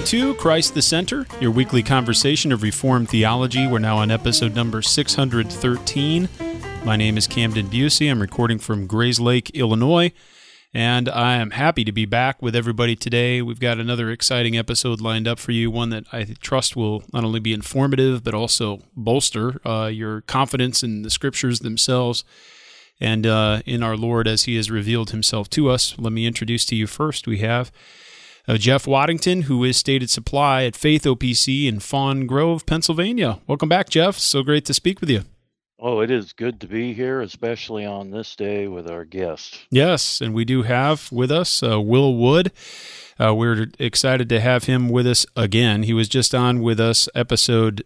to Christ the Center, your weekly conversation of Reformed theology. We're now on episode number 613. My name is Camden Busey. I'm recording from Grayslake, Illinois, and I am happy to be back with everybody today. We've got another exciting episode lined up for you, one that I trust will not only be informative, but also bolster your confidence in the Scriptures themselves and in our Lord as He has revealed Himself to us. Let me introduce to you first, we have Jeff Waddington, who is Stated Supply at Faith OPC in Fawn Grove, Pennsylvania. Welcome back, Jeff. So great to speak with you. Oh, it is good to be here, especially on this day with our guest. Yes, and we do have with us Will Wood. We're excited to have him with us again. He was just on with us episode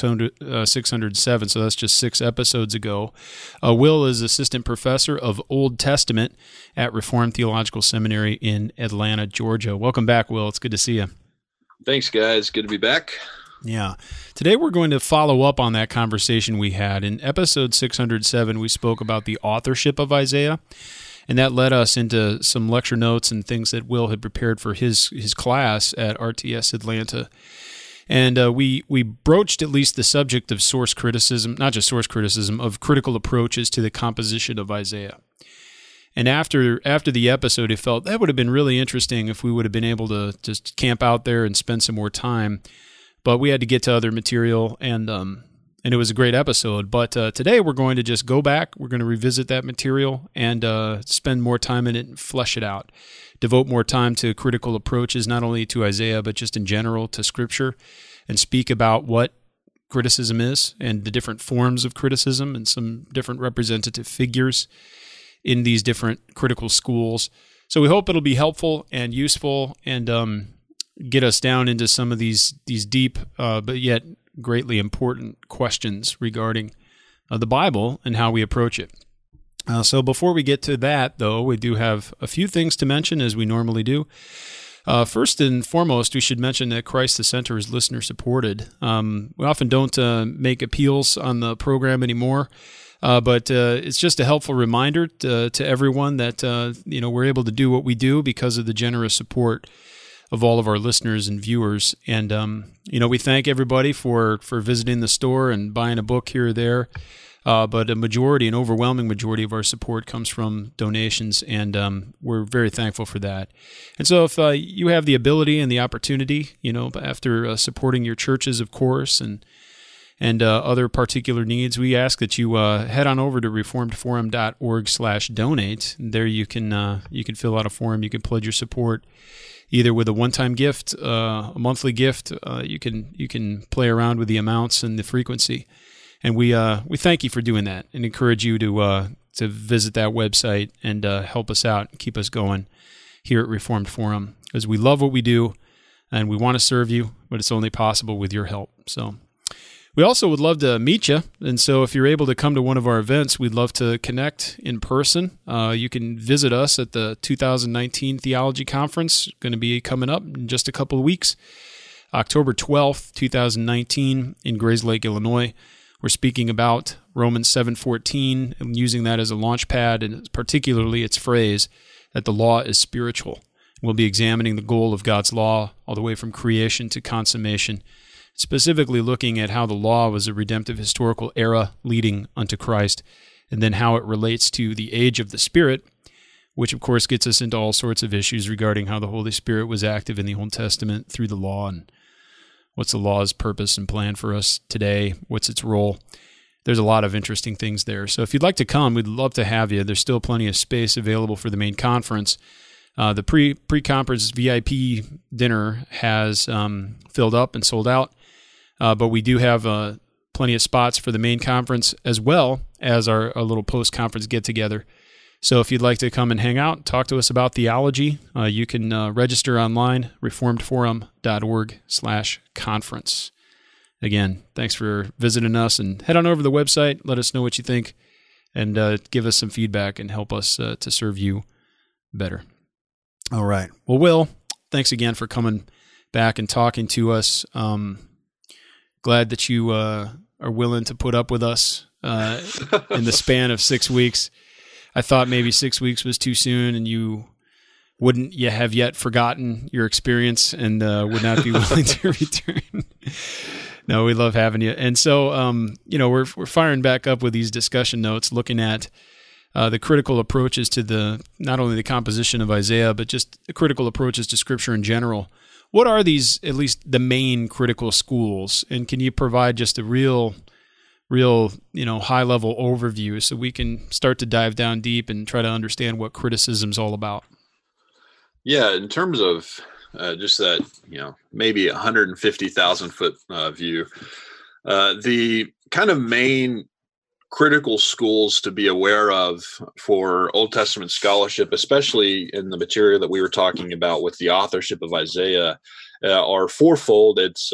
607, so that's just 6 episodes ago. Will is assistant professor of Old Testament at Reformed Theological Seminary in Atlanta, Georgia. Welcome back, Will. It's good to see you. Thanks, guys. Good to be back. Yeah. Today we're going to follow up on that conversation we had. In episode 607, we spoke about the authorship of Isaiah, and that led us into some lecture notes and things that Will had prepared for his class at RTS Atlanta. And we broached at least the subject of source criticism, not just source criticism, of critical approaches to the composition of Isaiah. And after the episode, it felt that would have been really interesting if we would have been able to just camp out there and spend some more time. But we had to get to other material, and it was a great episode. But today we're going to just go back. We're going to revisit that material and spend more time in it and flesh it out. Devote more time to critical approaches, not only to Isaiah, but just in general to Scripture, and speak about what criticism is and the different forms of criticism and some different representative figures in these different critical schools. So we hope it'll be helpful and useful and get us down into some of these deep but yet greatly important questions regarding the Bible and how we approach it. So before we get to that, though, we do have a few things to mention, as we normally do. First and foremost, we should mention that Christ the Center is listener-supported. We often don't make appeals on the program anymore, but it's just a helpful reminder to everyone that we're able to do what we do because of the generous support of all of our listeners and viewers. And, we thank everybody for visiting the store and buying a book here or there. But an overwhelming majority of our support comes from donations, and we're very thankful for that. And so if you have the ability and the opportunity, after supporting your churches, of course, and other particular needs, we ask that you head on over to reformedforum.org/donate. There you can fill out a form. You can pledge your support either with a one-time gift, a monthly gift. You can play around with the amounts and the frequency, and we thank you for doing that and encourage you to visit that website and help us out and keep us going here at Reformed Forum, because we love what we do and we want to serve you, but it's only possible with your help. So we also would love to meet you, and so if you're able to come to one of our events, we'd love to connect in person. You can visit us at the 2019 Theology Conference, going to be coming up in just a couple of weeks, October 12th, 2019, in Grayslake, Illinois. We're speaking about Romans 7:14 and using that as a launch pad, and particularly its phrase that the law is spiritual. We'll be examining the goal of God's law all the way from creation to consummation, specifically looking at how the law was a redemptive historical era leading unto Christ, and then how it relates to the age of the Spirit, which of course gets us into all sorts of issues regarding how the Holy Spirit was active in the Old Testament through the law, and what's the law's purpose and plan for us today, what's its role. There's a lot of interesting things there. So if you'd like to come, we'd love to have you. There's still plenty of space available for the main conference. The pre-conference VIP dinner has filled up and sold out. But we do have plenty of spots for the main conference as well as our little post-conference get-together. So if you'd like to come and hang out, talk to us about theology, you can register online, reformedforum.org/conference. Again, thanks for visiting us, and head on over to the website, let us know what you think, and give us some feedback and help us to serve you better. All right. Well, Will, thanks again for coming back and talking to us. Glad that you are willing to put up with us in the span of 6 weeks. I thought maybe 6 weeks was too soon, and you wouldn't you have yet forgotten your experience and would not be willing to return? No, we love having you. And so, we're firing back up with these discussion notes, looking at the critical approaches to not only the composition of Isaiah, but just the critical approaches to Scripture in general. What are these, at least the main critical schools? And can you provide just a real high-level overview so we can start to dive down deep and try to understand what criticism's all about? Yeah, in terms of just that, maybe 150,000 foot view, the kind of main critical schools to be aware of for Old Testament scholarship, especially in the material that we were talking about with the authorship of Isaiah, are fourfold. It's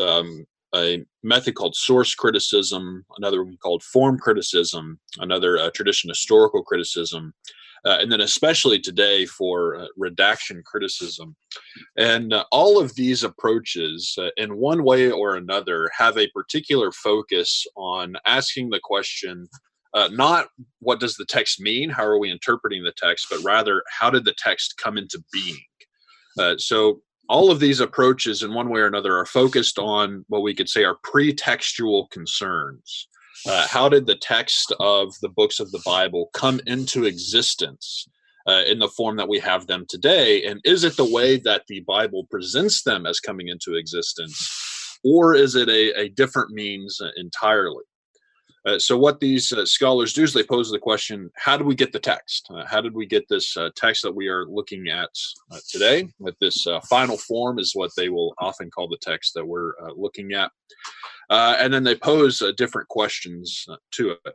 a method called source criticism, another one called form criticism, another tradition historical criticism, and then especially today for redaction criticism. And all of these approaches, in one way or another, have a particular focus on asking the question, not what does the text mean, how are we interpreting the text, but rather how did the text come into being? So all of these approaches, in one way or another, are focused on what we could say are pretextual concerns. How did the text of the books of the Bible come into existence in the form that we have them today? And is it the way that the Bible presents them as coming into existence, or is it a different means entirely? So what these scholars do is they pose the question, how do we get the text? How did we get this text that we are looking at today? With this final form is what they will often call the text that we're looking at. And then they pose different questions to it.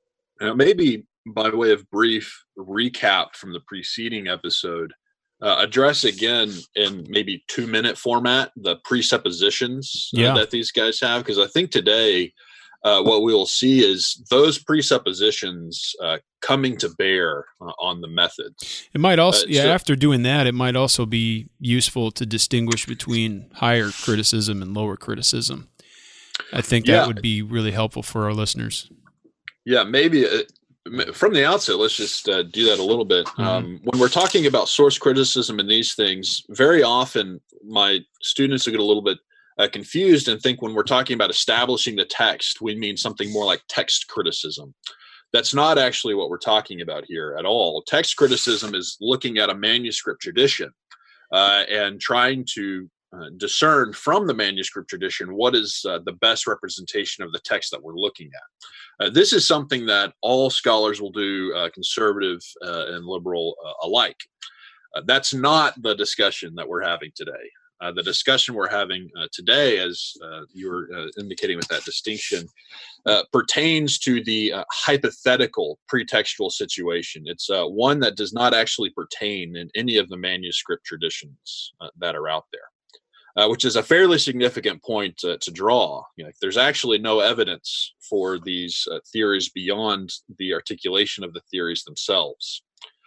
Maybe by way of brief recap from the preceding episode, address again in maybe 2-minute format the presuppositions that these guys have, because I think today what we will see is those presuppositions coming to bear on the methods. It might also, after doing that, it might also be useful to distinguish between higher criticism and lower criticism. I think that would be really helpful for our listeners. Yeah, maybe from the outset, let's just do that a little bit. When we're talking about source criticism and these things, very often my students get a little bit confused and think when we're talking about establishing the text, we mean something more like text criticism. That's not actually what we're talking about here at all. Text criticism is looking at a manuscript tradition and trying to discern from the manuscript tradition what is the best representation of the text that we're looking at. This is something that all scholars will do, conservative and liberal alike. That's not the discussion that we're having today. The discussion we're having today, as you were indicating with that distinction, pertains to the hypothetical pretextual situation. It's one that does not actually pertain in any of the manuscript traditions that are out there, which is a fairly significant point to draw. There's actually no evidence for these theories beyond the articulation of the theories themselves.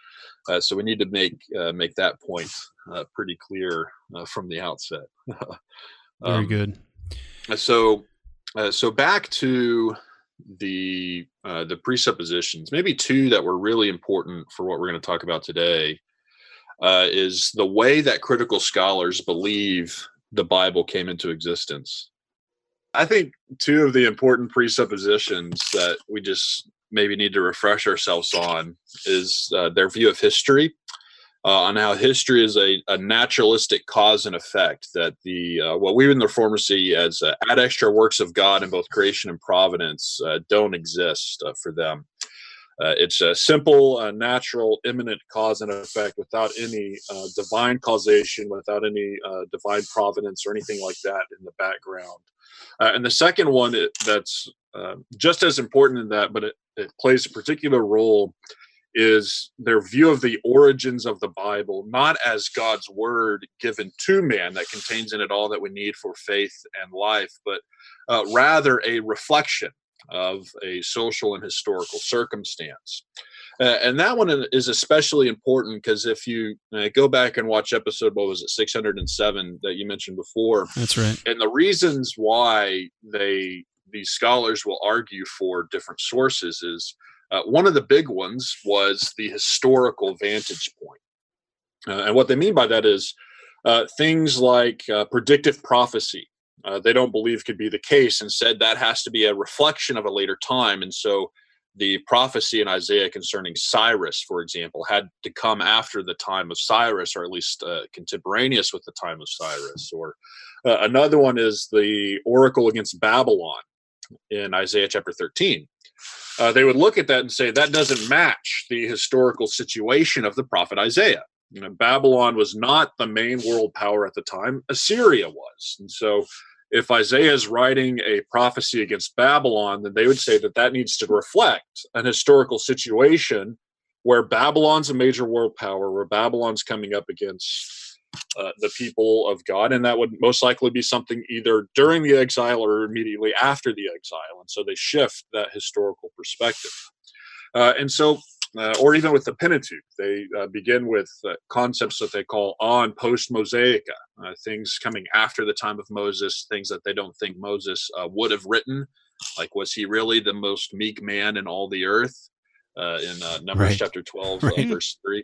So we need to make that point pretty clear from the outset. Very good. So back to the presuppositions. Maybe two that were really important for what we're going to talk about today is the way that critical scholars believe the Bible came into existence. I think two of the important presuppositions that we just maybe need to refresh ourselves on is their view of history, on how history is a naturalistic cause and effect, that what we in the Reformers see as adextra works of God in both creation and providence don't exist for them. It's a simple, natural, imminent cause and effect without any divine causation, without any divine providence or anything like that in the background. And the second one that's just as important in that, but it plays a particular role, is their view of the origins of the Bible, not as God's word given to man that contains in it all that we need for faith and life, but rather a reflection of a social and historical circumstance. And that one is especially important because if you go back and watch episode, 607 that you mentioned before? That's right. And the reasons why these scholars will argue for different sources is one of the big ones was the historical vantage point. And what they mean by that is things like predictive prophecy. They don't believe could be the case, and said that has to be a reflection of a later time. And so the prophecy in Isaiah concerning Cyrus, for example, had to come after the time of Cyrus, or at least contemporaneous with the time of Cyrus. Or another one is the oracle against Babylon in Isaiah chapter 13. They would look at that and say that doesn't match the historical situation of the prophet Isaiah. Babylon was not the main world power at the time. Assyria was. And so if Isaiah is writing a prophecy against Babylon, then they would say that that needs to reflect an historical situation where Babylon's a major world power, where Babylon's coming up against the people of God. And that would most likely be something either during the exile or immediately after the exile. And so they shift that historical perspective. Or even with the Pentateuch, they begin with concepts that they call on post-Mosaica, things coming after the time of Moses, things that they don't think Moses would have written. Like, was he really the most meek man in all the earth? In Numbers chapter 12, verse 3.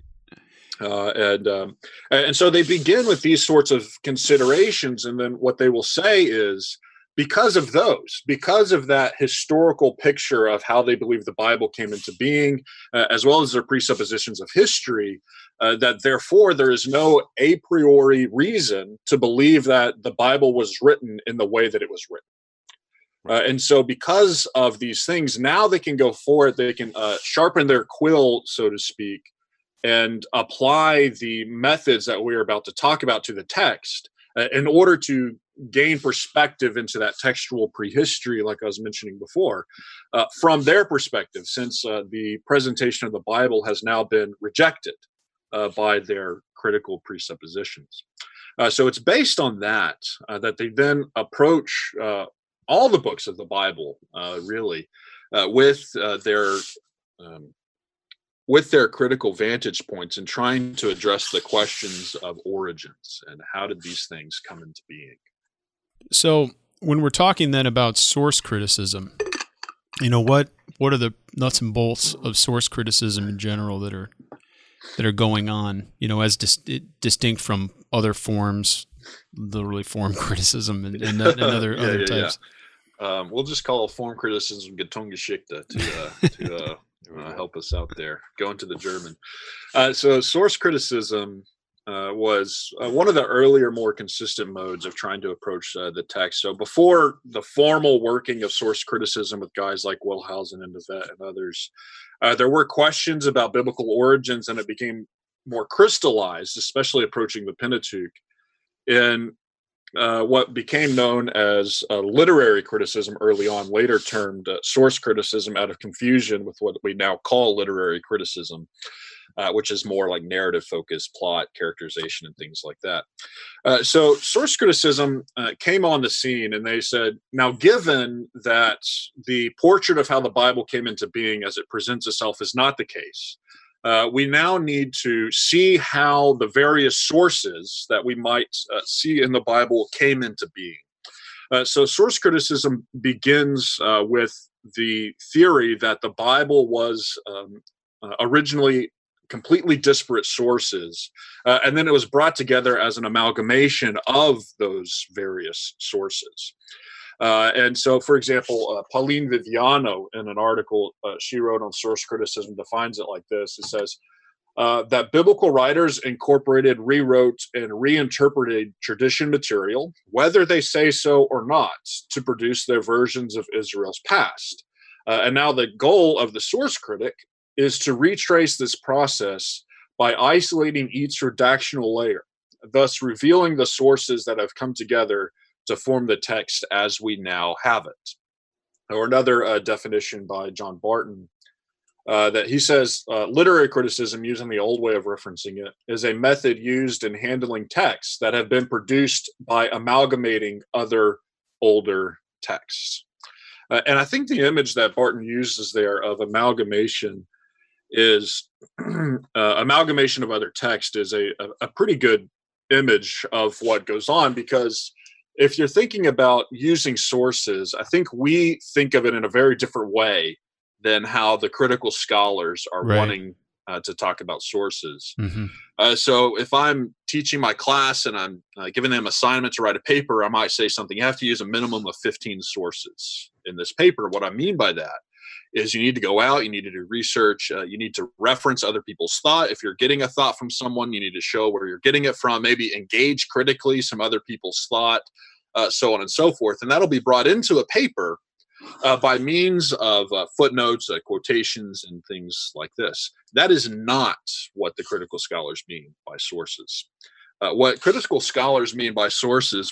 And so they begin with these sorts of considerations, and then what they will say is, because of that historical picture of how they believe the Bible came into being, as well as their presuppositions of history, that therefore there is no a priori reason to believe that the Bible was written in the way that it was written. And so because of these things, now they can go forward, they can sharpen their quill, so to speak, and apply the methods that we're about to talk about to the text in order to gain perspective into that textual prehistory, like I was mentioning before, from their perspective, since the presentation of the Bible has now been rejected by their critical presuppositions. So it's based on that that they then approach all the books of the Bible, really, with their critical vantage points and trying to address the questions of origins and how did these things come into being. So when we're talking then about source criticism, what are the nuts and bolts of source criticism in general that are going on, as distinct from other forms, literally form criticism and other types? Yeah. We'll just call form criticism Getungsgeschichte to help us out there. Going to the German. So source criticism was one of the earlier, more consistent modes of trying to approach the text. So before the formal working of source criticism with guys like Wellhausen and Navet and others, there were questions about biblical origins, and it became more crystallized, especially approaching the Pentateuch, in what became known as literary criticism early on, later termed source criticism out of confusion with what we now call literary criticism, which is more like narrative-focused plot, characterization, and things like that. So source criticism came on the scene, and they said, now, given that the portrait of how the Bible came into being as it presents itself is not the case, we now need to see how the various sources that we might see in the Bible came into being. So source criticism begins with the theory that the Bible was originally completely disparate sources, and then it was brought together as an amalgamation of those various sources. And so, for example, Pauline Viviano, in an article she wrote on source criticism, defines it like this. It says that biblical writers incorporated, rewrote, and reinterpreted tradition material, whether they say so or not, to produce their versions of Israel's past. And now the goal of the source critic is to retrace this process by isolating each redactional layer, thus revealing the sources that have come together to form the text as we now have it. Or another definition by John Barton, that he says, literary criticism, using the old way of referencing it, is a method used in handling texts that have been produced by amalgamating other older texts. And I think the image that Barton uses there of amalgamation is amalgamation of other text is a pretty good image of what goes on, because if you're thinking about using sources, I think we think of it in a very different way than how the critical scholars are wanting to talk about sources. Mm-hmm. So if I'm teaching my class and I'm giving them assignment to write a paper, I might say something, you have to use a minimum of 15 sources in this paper. What I mean by that is you need to go out, you need to do research, you need to reference other people's thought. If you're getting a thought from someone, you need to show where you're getting it from, maybe engage critically some other people's thought, so on and so forth. And that'll be brought into a paper by means of footnotes, quotations, and things like this. That is not what the critical scholars mean by sources. What critical scholars mean by sources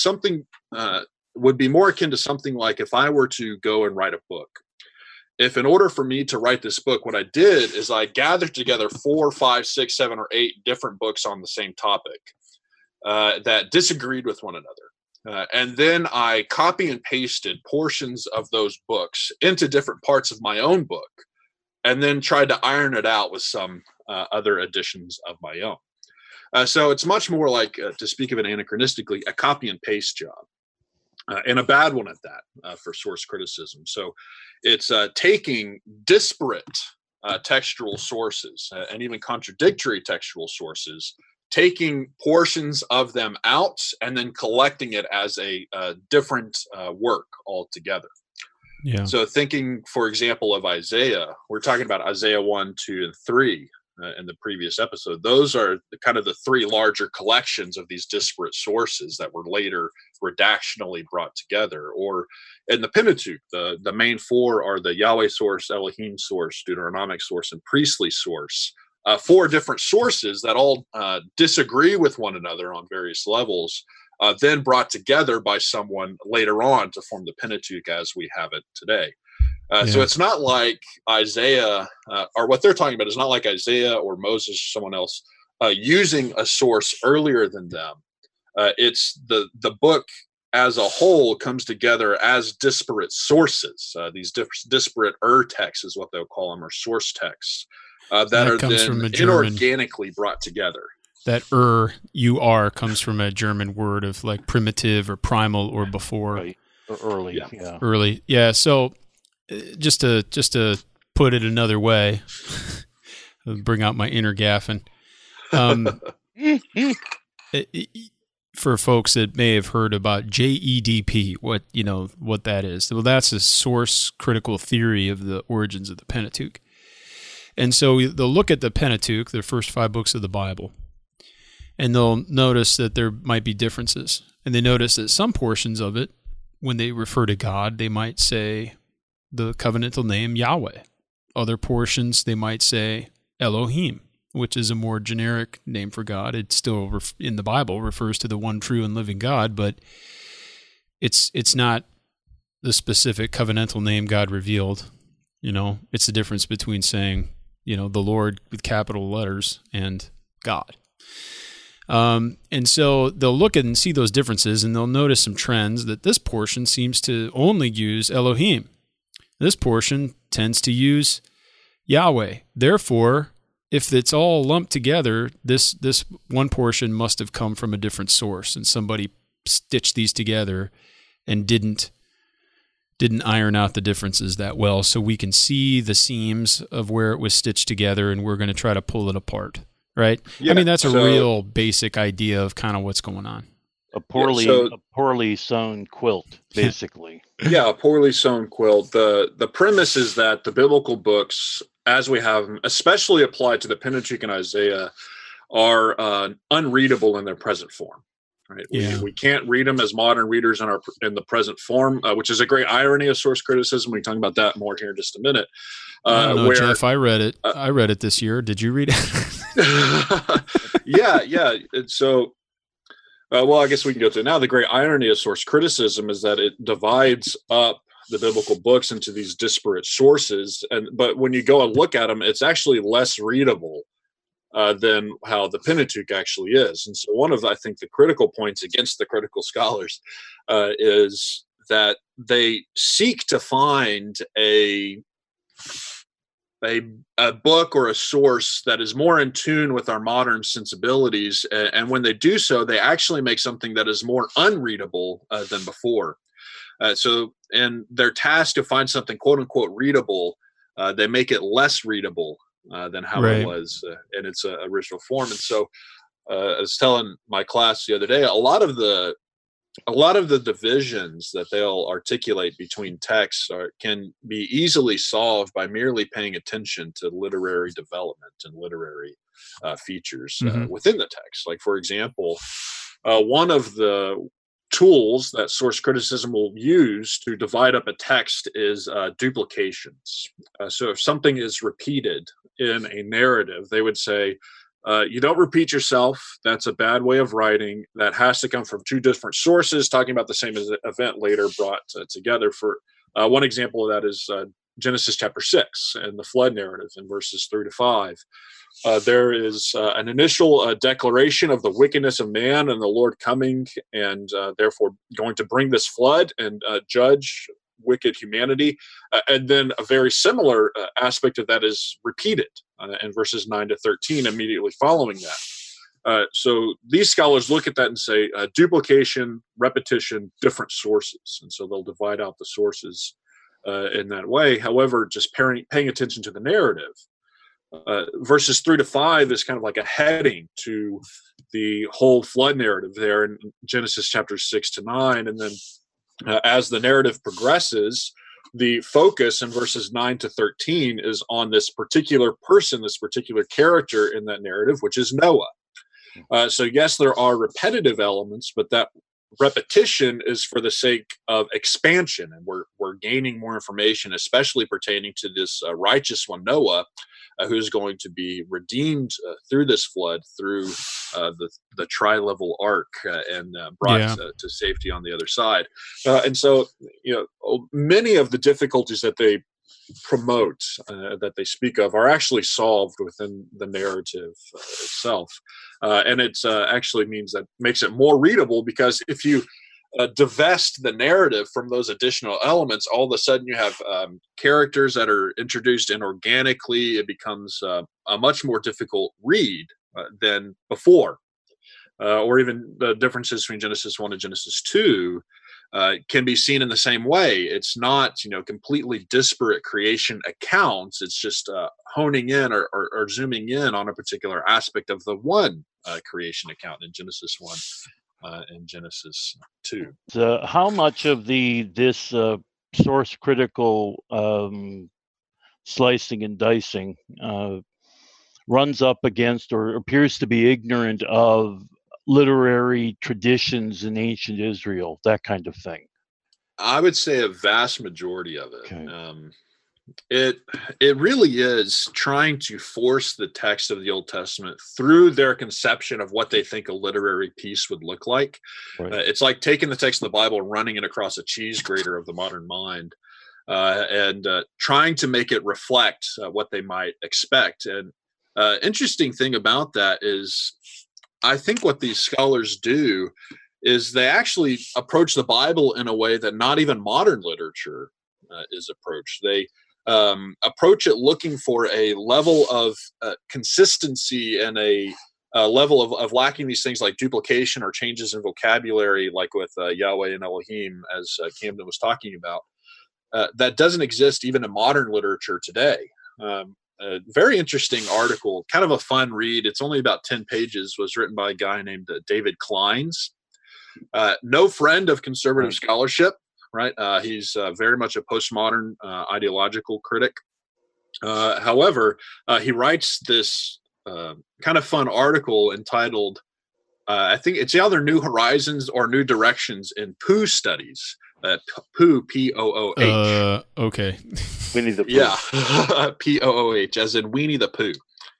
would be more akin to something like if I were to go and write a book. If in order for me to write this book, what I did is I gathered together 4, 5, 6, 7, or 8 different books on the same topic that disagreed with one another. And then I copy and pasted portions of those books into different parts of my own book, and then tried to iron it out with some other additions of my own. So it's much more like, to speak of it anachronistically, a copy and paste job. And a bad one at that for source criticism. So it's taking disparate textual sources and even contradictory textual sources, taking portions of them out and then collecting it as a different work altogether. Yeah. So thinking, for example, of Isaiah, we're talking about Isaiah 1, 2, and 3 in the previous episode. Those are kind of the 3 larger collections of these disparate sources that were later redactionally brought together. Or in the Pentateuch, the main 4 are the Yahweh source, Elohim source, Deuteronomic source, and priestly source. 4 different sources that all disagree with one another on various levels, then brought together by someone later on to form the Pentateuch as we have it today. So it's not like Isaiah, or what they're talking about is not like Isaiah or Moses or someone else using a source earlier than them. It's the book as a whole comes together as disparate sources. These disparate texts is what they'll call them, or source texts, that are then inorganically brought together. That comes from a German word of like primitive or primal or before. Right. Or early. Yeah. Early. Yeah. So just to put it another way, bring out my inner Gaffin. For folks that may have heard about JEDP, what that is. Well, that's a source critical theory of the origins of the Pentateuch. And so they'll look at the Pentateuch, the first 5 books of the Bible, and they'll notice that there might be differences. And they notice that some portions of it, when they refer to God, they might say the covenantal name Yahweh. Other portions, they might say Elohim, which is a more generic name for God. It still, in the Bible, refers to the one true and living God, but it's not the specific covenantal name God revealed. It's the difference between saying, the Lord with capital letters and God. And so they'll look at and see those differences, and they'll notice some trends that this portion seems to only use Elohim. This portion tends to use Yahweh. Therefore, if it's all lumped together, this one portion must have come from a different source, and somebody stitched these together and didn't iron out the differences that well, so we can see the seams of where it was stitched together, and we're going to try to pull it apart. Right? Yeah, I mean, that's a real basic idea of kind of what's going on. A poorly sewn quilt, basically. Yeah, a poorly sewn quilt. The premise is that the biblical books, as we have them, especially applied to the Pentateuch and Isaiah, are unreadable in their present form. Right? We can't read them as modern readers in the present form, which is a great irony of source criticism. We can talk about that more here in just a minute. I don't know, Jeff, I read it. I read it this year. Did you read it? Yeah. So, I guess we can go to it now. The great irony of source criticism is that it divides up the biblical books into these disparate sources. But when you go and look at them, it's actually less readable than how the Pentateuch actually is. And so one of, I think, the critical points against the critical scholars is that they seek to find a book or a source that is more in tune with our modern sensibilities. And when they do so, they actually make something that is more unreadable than before. So in their task to find something quote unquote readable, they make it less readable than how it was in its original form. And so I was telling my class the other day, a lot of the divisions that they'll articulate between texts can be easily solved by merely paying attention to literary development and literary features within the text. Like, for example, one of the tools that source criticism will use to divide up a text is duplications. So if something is repeated in a narrative, they would say, you don't repeat yourself. That's a bad way of writing. That has to come from two different sources talking about the same event later brought together. For one example of that is Genesis chapter 6 and the flood narrative in verses 3 to 5. There is an initial declaration of the wickedness of man and the Lord coming and therefore going to bring this flood and judge wicked humanity. And then a very similar aspect of that is repeated in verses 9 to 13 immediately following that. So these scholars look at that and say duplication, repetition, different sources. And so they'll divide out the sources in that way. However, just paying attention to the narrative. Verses 3 to 5 is kind of like a heading to the whole flood narrative there in Genesis chapters 6 to 9. And then as the narrative progresses, the focus in verses 9 to 13 is on this particular person, this particular character in that narrative, which is Noah. So yes, there are repetitive elements, but that repetition is for the sake of expansion, and we're gaining more information, especially pertaining to this righteous one, Noah, who's going to be redeemed through this flood, through the tri-level ark, and brought to safety on the other side. And so, many of the difficulties that they promote, that they speak of, are actually solved within the narrative itself. And it actually makes it more readable, because if you divest the narrative from those additional elements, all of a sudden you have characters that are introduced inorganically. It becomes a much more difficult read than before. Or even the differences between Genesis 1 and Genesis 2 can be seen in the same way. It's not, completely disparate creation accounts. It's just honing in or zooming in on a particular aspect of the one creation account in Genesis 1 and Genesis 2. So how much of this source critical slicing and dicing runs up against or appears to be ignorant of literary traditions in ancient Israel, that kind of thing? I would say a vast majority of it. Okay. It really is trying to force the text of the Old Testament through their conception of what they think a literary piece would look like. Right. It's like taking the text of the Bible and running it across a cheese grater of the modern mind, and trying to make it reflect what they might expect. And interesting thing about that is, I think what these scholars do is they actually approach the Bible in a way that not even modern literature is approached. They approach it looking for a level of consistency and a level of lacking these things like duplication or changes in vocabulary, like with Yahweh and Elohim, as Camden was talking about, that doesn't exist even in modern literature today. A very interesting article, kind of a fun read. It's only about 10 pages, was written by a guy named David Kleins. No friend of conservative scholarship, right? He's very much a postmodern ideological critic. However, he writes this kind of fun article entitled, I think it's either New Horizons or New Directions in Pooh Studies. Pooh, P-O-O-H. Okay. Winnie the Pooh. Yeah, P-O-O-H, as in Weenie the Pooh.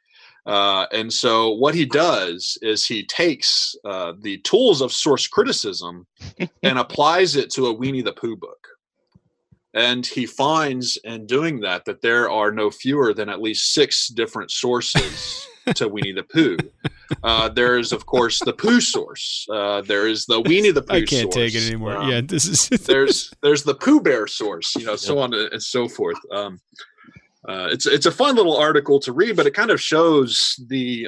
And so what he does is he takes the tools of source criticism and applies it to a Weenie the Pooh book. And he finds in doing that there are no fewer than at least 6 different sources to Weenie the Pooh. There's, of course, the Pooh source. There is the Weenie the Pooh source. I can't take it anymore. This is there's the Pooh Bear source, so on and so forth. It's a fun little article to read, but it kind of shows the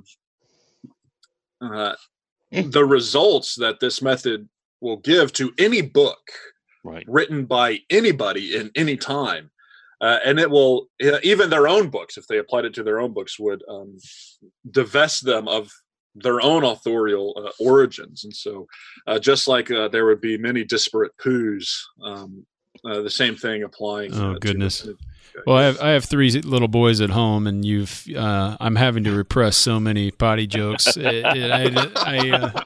results that this method will give to any book, right, written by anybody in any time. And it will, even their own books, if they applied it to their own books, would divest them of their own authorial origins. And so just like there would be many disparate poos, the same thing applying. Oh, goodness. Well, I have 3 little boys at home, and I'm having to repress so many potty jokes that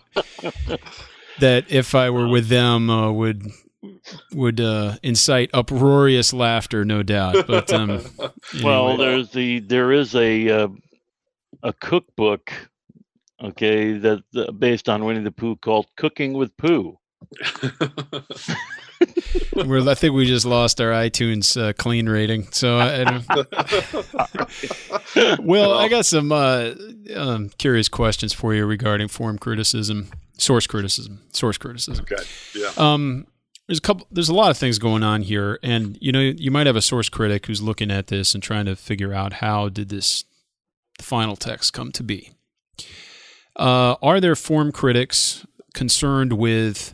if I were with them would incite uproarious laughter, no doubt. But anyway. Well, there is a cookbook, okay, that based on Winnie the Pooh called "Cooking with Pooh." I think we just lost our iTunes clean rating. So, Will, I got some curious questions for you regarding source criticism. Okay. Yeah. There's a lot of things going on here, and you might have a source critic who's looking at this and trying to figure out how did the final text come to be. Are there form critics concerned with?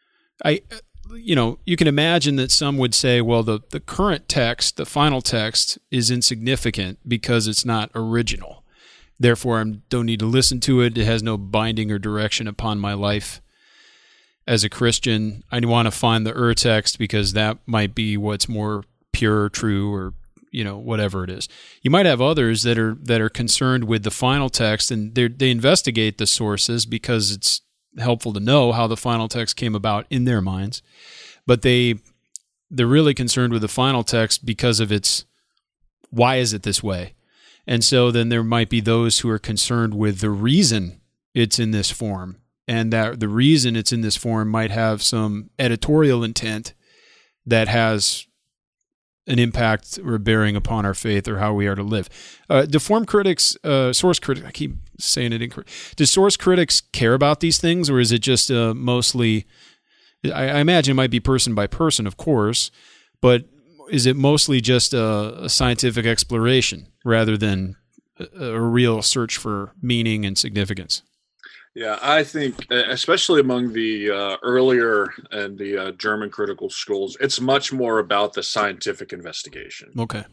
You can imagine that some would say, well, the current text, the final text, is insignificant because it's not original. Therefore, I don't need to listen to it. It has no binding or direction upon my life as a Christian. I want to find the text because that might be what's more pure, true, or whatever it is. You might have others that are concerned with the final text, and they investigate the sources because it's helpful to know how the final text came about in their minds, but they're really concerned with the final text because of why is it this way? And so then there might be those who are concerned with the reason it's in this form, and that the reason it's in this form might have some editorial intent that has an impact or a bearing upon our faith or how we are to live. Do form critics, source critics, I keep saying it incorrect. Do source critics care about these things, or is it just mostly, I imagine it might be person by person, of course, but is it mostly just a scientific exploration rather than a real search for meaning and significance? Yeah, I think, especially among the earlier and the German critical schools, it's much more about the scientific investigation. Okay.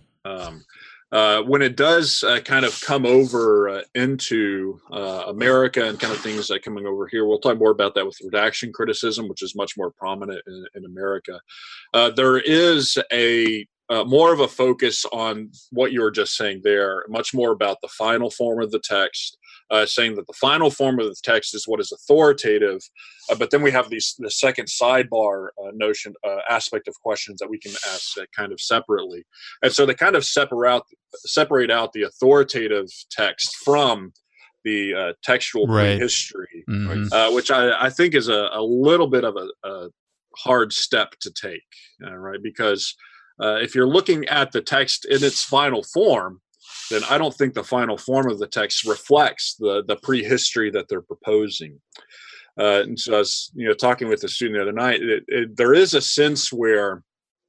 When it does kind of come over into America and kind of things coming over here, we'll talk more about that with redaction criticism, which is much more prominent in America. There is a more of a focus on what you were just saying there, much more about the final form of the text, saying that the final form of the text is what is authoritative. But then we have the second sidebar notion, aspect of questions that we can ask kind of separately. And so they kind of separate out the authoritative text from the textual prehistory, which I think is a little bit of a hard step to take, right? Because if you're looking at the text in its final form, then I don't think the final form of the text reflects the prehistory that they're proposing. And so I was, talking with a student the other night, there is a sense where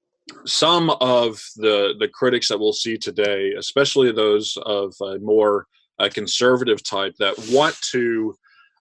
some of the critics that we'll see today, especially those of a more conservative type that want to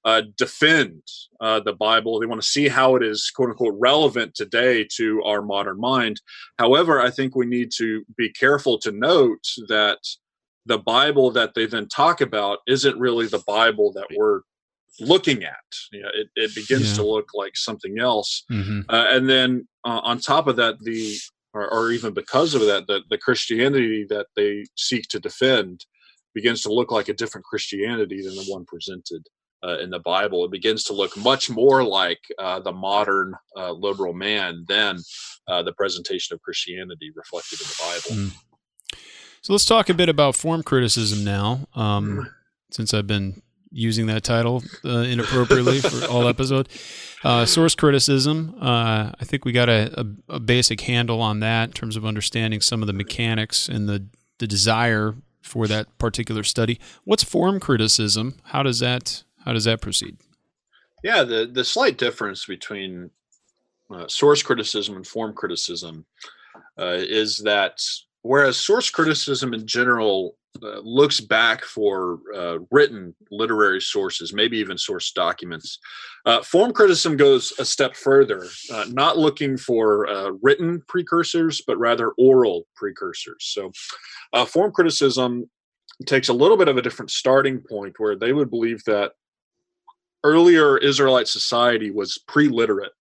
defend the Bible. They want to see how it is, quote unquote, relevant today to our modern mind. However, I think we need to be careful to note that the Bible that they then talk about isn't really the Bible that we're looking at. It begins to look like something else. And then on top of that, or even because of that, the Christianity that they seek to defend begins to look like a different Christianity than the one presented in the Bible. It begins to look much more like the modern liberal man than the presentation of Christianity reflected in the Bible. So let's talk a bit about form criticism now, since I've been using that title inappropriately for all episode. Source criticism, I think we got a basic handle on that in terms of understanding some of the mechanics and the desire for that particular study. What's form criticism? How does that proceed? Yeah, the slight difference between source criticism and form criticism is that whereas source criticism in general looks back for written literary sources, maybe even source documents. Form criticism goes a step further, not looking for written precursors, but rather oral precursors. So form criticism takes a little bit of a different starting point, where they would believe that earlier Israelite society was pre-literate,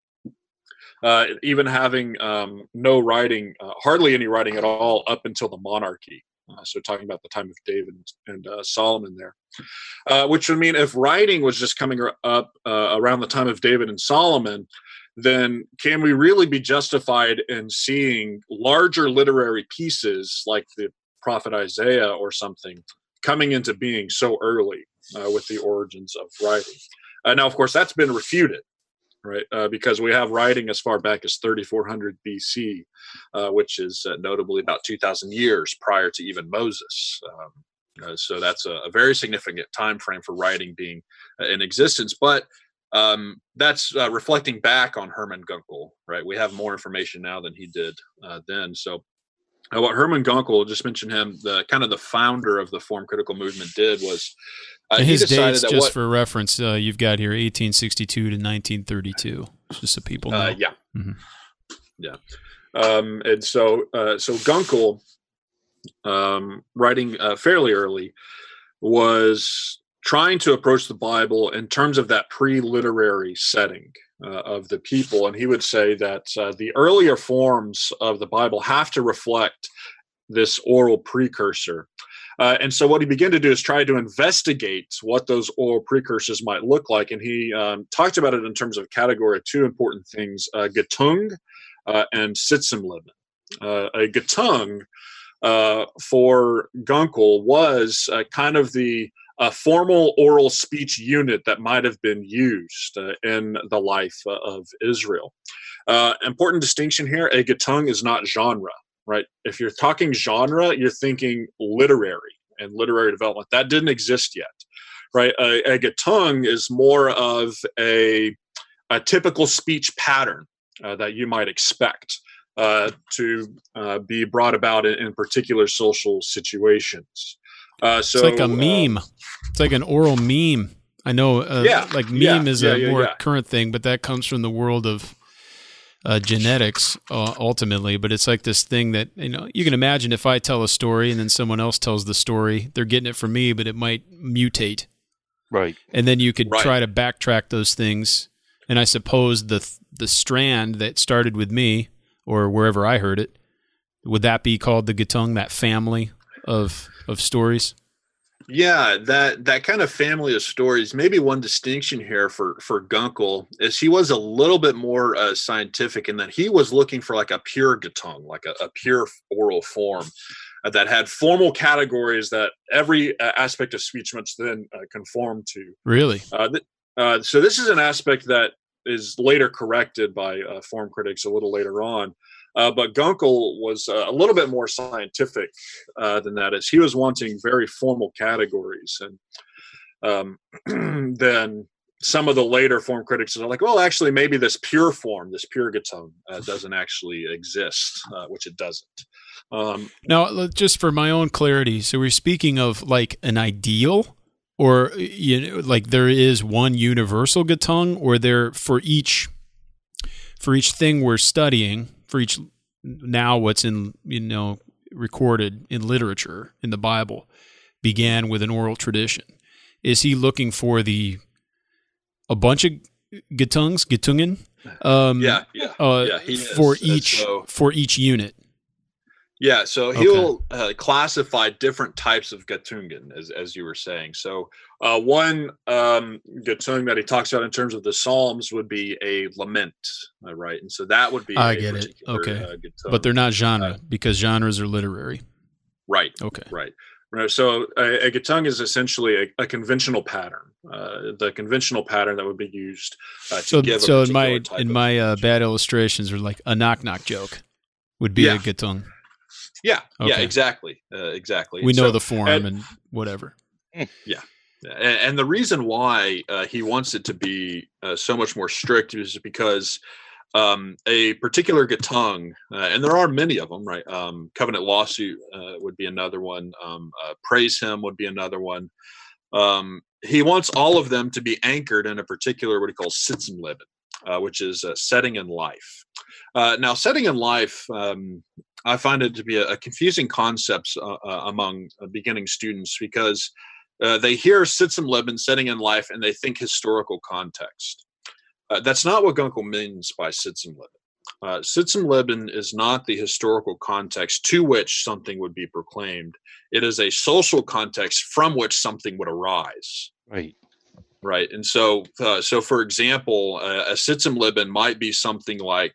even having no writing, hardly any writing at all up until the monarchy. So talking about the time of David and Solomon there, which would mean if writing was just coming up around the time of David and Solomon, then can we really be justified in seeing larger literary pieces like the prophet Isaiah or something coming into being so early with the origins of writing? Now, of course, that's been refuted, right? Because we have writing as far back as 3400 BC, which is notably about 2,000 years prior to even Moses. So that's a very significant time frame for writing being in existence. But that's reflecting back on Hermann Gunkel, right? We have more information now than he did then. So what Hermann Gunkel, just mentioned him, the kind of the founder of the form critical movement, did was his dates, just for reference, you've got here 1862 to 1932, just so people know. Yeah, mm-hmm. Yeah, and so Gunkel, writing fairly early, was trying to approach the Bible in terms of that pre-literary setting of the people, and he would say that the earlier forms of the Bible have to reflect this oral precursor. And so what he began to do is try to investigate what those oral precursors might look like. And he talked about it in terms of category of two important things, Getung and Sitzumleben. A Getung for Gunkel was kind of the formal oral speech unit that might have been used in the life of Israel. Important distinction here, a Getung is not genre. Right. If you're talking genre, you're thinking literary and literary development. That didn't exist yet. Right. A Getung is more of a typical speech pattern that you might expect to be brought about in particular social situations. So it's like a meme. It's like an oral meme. I know like meme is a more current thing, but that comes from the world of genetics ultimately, but it's like this thing that, you can imagine if I tell a story and then someone else tells the story, they're getting it from me, but it might mutate. Right. And then you could try to backtrack those things. And I suppose the strand that started with me or wherever I heard it, would that be called the Getung, that family of stories? Yeah, that kind of family of stories. Maybe one distinction here for Gunkel is he was a little bit more scientific in that he was looking for like a pure Getung, like a pure oral form that had formal categories that every aspect of speech must then conform to. Really? So this is an aspect that is later corrected by form critics a little later on. But Gunkel was a little bit more scientific than that. Is he was wanting very formal categories, and then some of the later form critics are like, well, actually, maybe this pure form, this pure Getung, doesn't actually exist, which it doesn't. Now, just for my own clarity, so we're speaking of like an ideal, or like there is one universal Getung, or there for each thing we're studying. For each, now what's in, recorded in literature in the Bible began with an oral tradition. Is he looking for a bunch of Getungen? He is. For each unit. Yeah, so he'll classify different types of Getungen, as you were saying. So one Getung that he talks about in terms of the Psalms would be a lament, right? And so that would be I get it. Okay, Getung. But they're not genre because genres are literary. Right. Okay. Right. So a Getung is essentially a conventional pattern, the conventional pattern that would be used to give. So in my bad illustrations, are like a knock joke would be a Getung. Yeah, okay. Yeah, exactly. Exactly. We know the form and whatever. Yeah. And the reason why he wants it to be so much more strict is because a particular Getung, and there are many of them, right? Covenant Lawsuit would be another one. Praise Him would be another one. He wants all of them to be anchored in a particular, what he calls Sitzumleben, which is setting in life. Now, setting in life, I find it to be a confusing concept among beginning students, because they hear Sitzumleben, setting in life, and they think historical context. That's not what Gunkel means by Sitzumleben. Sitzumleben is not the historical context to which something would be proclaimed. It is a social context from which something would arise. Right. Right. And so for example, a Sitzumleben might be something like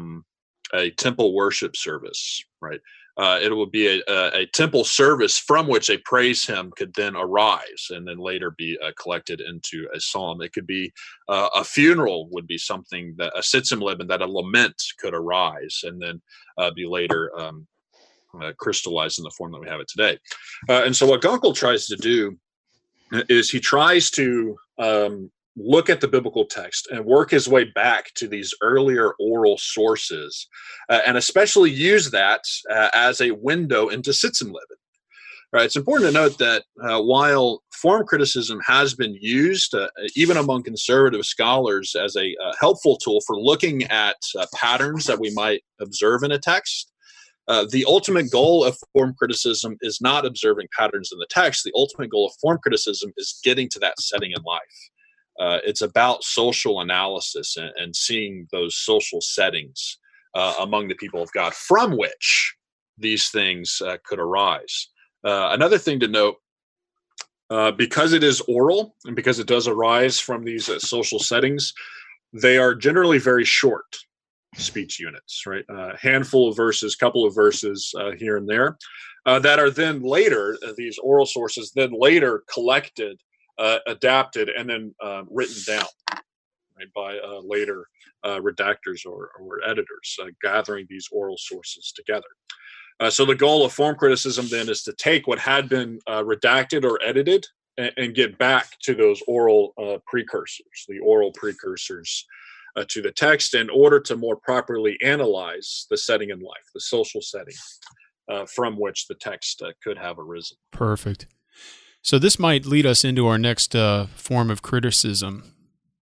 a temple worship service, right? It would be a temple service from which a praise hymn could then arise and then later be collected into a psalm. It could be a funeral would be something that a Sitzumleben, that a lament could arise and then be later crystallized in the form that we have it today. And so what Gunkel tries to do is he tries to look at the biblical text and work his way back to these earlier oral sources, and especially use that as a window into Sitzumleben. Right. It's important to note that while form criticism has been used, even among conservative scholars, as a helpful tool for looking at patterns that we might observe in a text, the ultimate goal of form criticism is not observing patterns in the text. The ultimate goal of form criticism is getting to that setting in life. It's about social analysis and seeing those social settings among the people of God from which these things could arise. Another thing to note, because it is oral and because it does arise from these social settings, they are generally very short speech units, right? A handful of verses, couple of verses here and there that are then later, these oral sources, then later collected, adapted, and then written down, right, by later redactors or editors, gathering these oral sources together. So the goal of form criticism then is to take what had been redacted or edited and get back to those oral precursors, the oral precursors to the text, in order to more properly analyze the setting in life, the social setting from which the text could have arisen. Perfect. So this might lead us into our next form of criticism,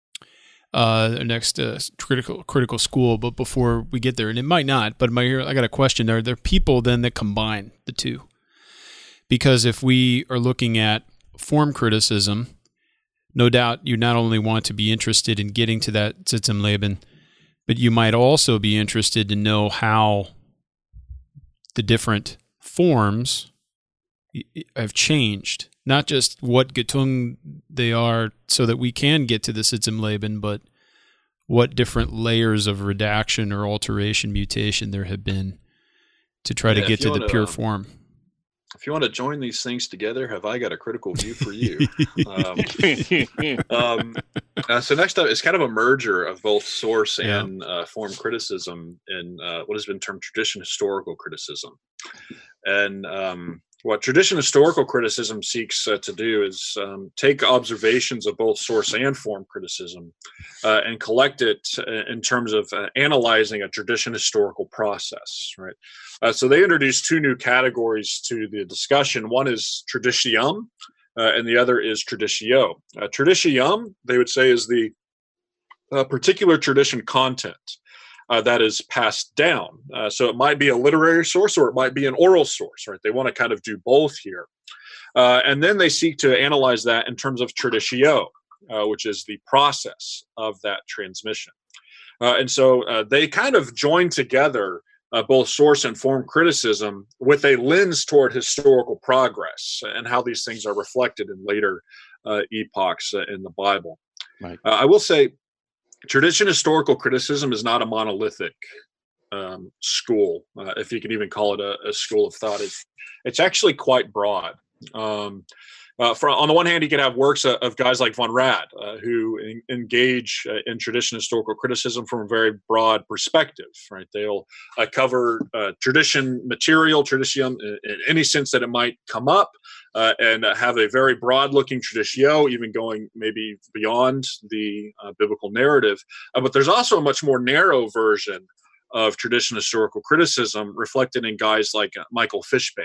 next critical school. But before we get there, and it might not, but I got a question. Are there people then that combine the two? Because if we are looking at form criticism, no doubt you not only want to be interested in getting to that Sitzumleben, but you might also be interested to know how the different forms have changed. Not just what Getung they are so that we can get to the Sitzumleben, but what different layers of redaction or alteration, mutation there have been to try to get to the pure form. If you want to join these things together, have I got a critical view for you? So next up is kind of a merger of both source and form criticism in what has been termed tradition historical criticism. And what tradition historical criticism seeks to do is take observations of both source and form criticism and collect it in terms of analyzing a tradition historical process, right? So they introduced two new categories to the discussion. One is traditium, and the other is traditio. Traditium, they would say, is the particular tradition content that is passed down. So it might be a literary source or it might be an oral source, right? They want to kind of do both here. And then they seek to analyze that in terms of traditio, which is the process of that transmission. And so they kind of join together both source and form criticism with a lens toward historical progress and how these things are reflected in later epochs in the Bible. Right. I will say, tradition historical criticism is not a monolithic school, if you could even call it a school of thought. It's actually quite broad. On the one hand, you could have works of guys like von Rad, who engage in tradition historical criticism from a very broad perspective. Right? They'll cover tradition material, tradition in any sense that it might come up. and have a very broad-looking traditio, even going maybe beyond the biblical narrative. But there's also a much more narrow version of tradition historical criticism reflected in guys like Michael Fishbane,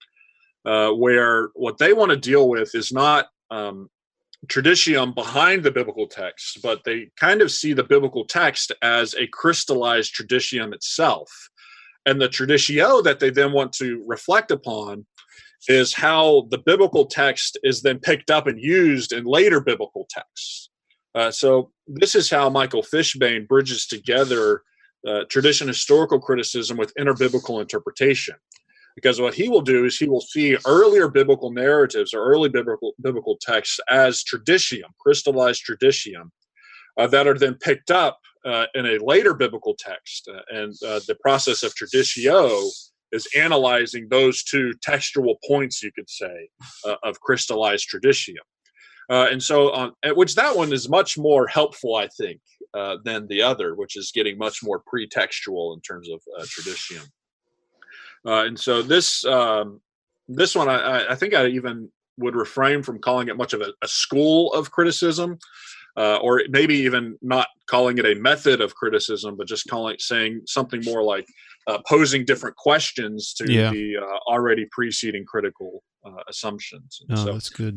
where what they want to deal with is not traditium behind the biblical text, but they kind of see the biblical text as a crystallized traditium itself. And the traditio that they then want to reflect upon is how the biblical text is then picked up and used in later biblical texts. So this is how Michael Fishbane bridges together tradition historical criticism with interbiblical interpretation. Because what he will do is he will see earlier biblical narratives or early biblical texts as traditium, crystallized traditium, that are then picked up in a later biblical text. And the process of traditio is analyzing those two textual points, you could say, of crystallized traditium. And so, which that one is much more helpful, I think, than the other, which is getting much more pretextual in terms of traditium. And so this one, I think I even would refrain from calling it much of a school of criticism, or maybe even not calling it a method of criticism, but just saying something more like posing different questions to the already preceding critical assumptions. And that's good.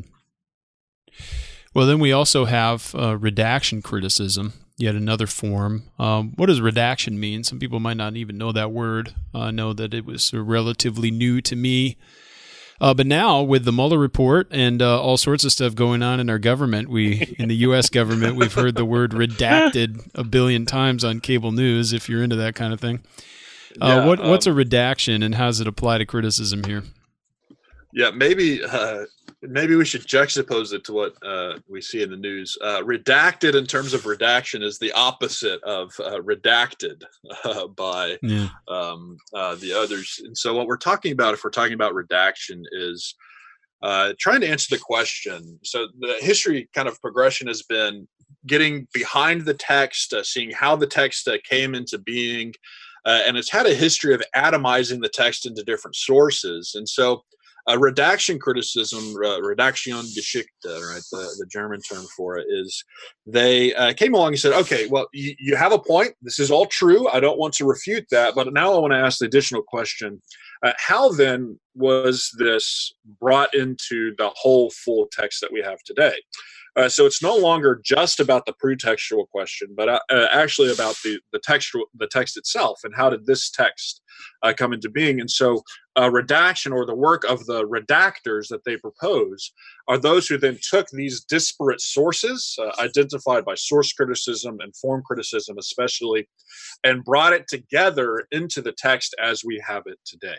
Well, then we also have redaction criticism, yet another form. What does redaction mean? Some people might not even know that word. I know that it was relatively new to me. But now, with the Mueller report and all sorts of stuff going on in our government, in the U.S. government, we've heard the word redacted a billion times on cable news, if you're into that kind of thing. What's a redaction, and how does it apply to criticism here? Yeah, maybe we should juxtapose it to what we see in the news. Redacted, in terms of redaction, is the opposite of redacted by the others. And so what we're talking about, if we're talking about redaction, is trying to answer the question. So the history kind of progression has been getting behind the text, seeing how the text came into being, and it's had a history of atomizing the text into different sources. And so redaction criticism, Redaktionsgeschichte, right, the German term for it, is they came along and said, okay, well, you have a point. This is all true. I don't want to refute that. But now I want to ask the additional question. How then was this brought into the whole full text that we have today? So it's no longer just about the pretextual question, but actually about the text itself, and how did this text come into being? And so redaction, or the work of the redactors that they propose, are those who then took these disparate sources, identified by source criticism and form criticism especially, and brought it together into the text as we have it today.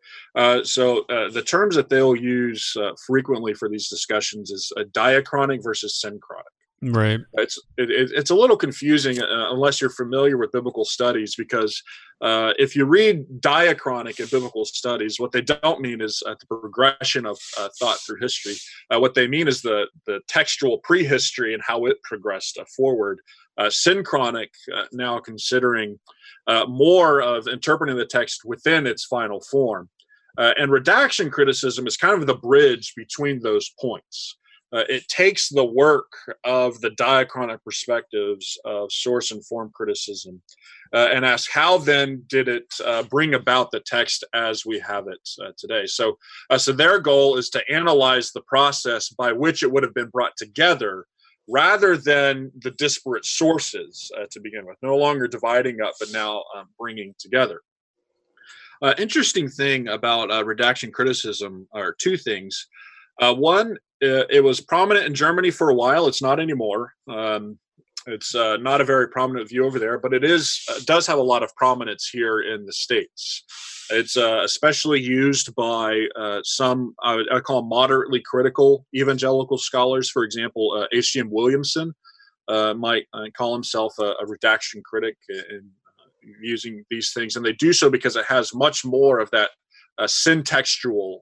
So the terms that they'll use frequently for these discussions is diachronic versus synchronic. Right. It's a little confusing unless you're familiar with biblical studies, because if you read diachronic in biblical studies, what they don't mean is the progression of thought through history. What they mean is the textual prehistory and how it progressed forward. Synchronic, now considering more of interpreting the text within its final form. And redaction criticism is kind of the bridge between those points. It takes the work of the diachronic perspectives of source and form criticism and asks, how then did it bring about the text as we have it today? So their goal is to analyze the process by which it would have been brought together, rather than the disparate sources to begin with. No longer dividing up, but now bringing together. Interesting thing about redaction criticism are two things. One, it was prominent in Germany for a while. It's not anymore. It's not a very prominent view over there, but it does have a lot of prominence here in the States. It's especially used by some, I call moderately critical evangelical scholars. For example, H.G.M. Williamson might call himself a redaction critic in using these things, and they do so because it has much more of that syntextual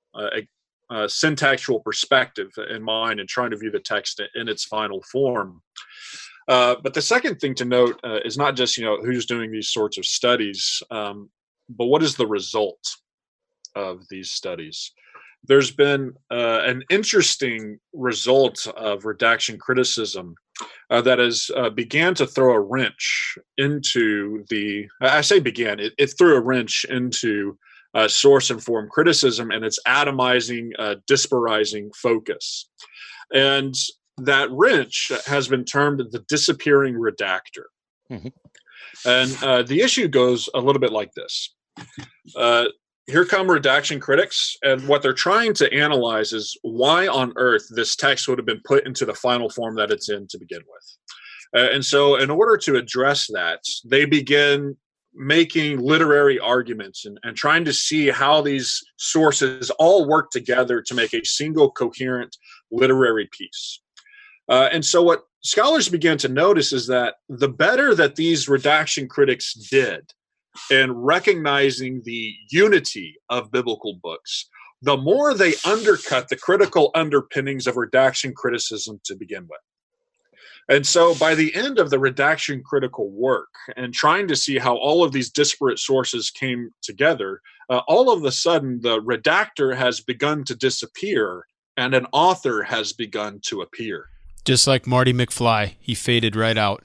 perspective in mind and trying to view the text in its final form. But the second thing to note is not just who's doing these sorts of studies, but what is the result of these studies? there's been an interesting result of redaction criticism that has began to throw a wrench into I say began, it threw a wrench into source-informed criticism and its atomizing, disparizing focus. And that wrench has been termed the disappearing redactor. Mm-hmm. And the issue goes a little bit like this. Here come redaction critics, and what they're trying to analyze is why on earth this text would have been put into the final form that it's in to begin with. And so in order to address that, they begin making literary arguments and trying to see how these sources all work together to make a single coherent literary piece. And so what scholars began to notice is that the better that these redaction critics did in recognizing the unity of biblical books, the more they undercut the critical underpinnings of redaction criticism to begin with. And so by the end of the redaction critical work and trying to see how all of these disparate sources came together, all of a sudden the redactor has begun to disappear and an author has begun to appear. Just like Marty McFly, he faded right out.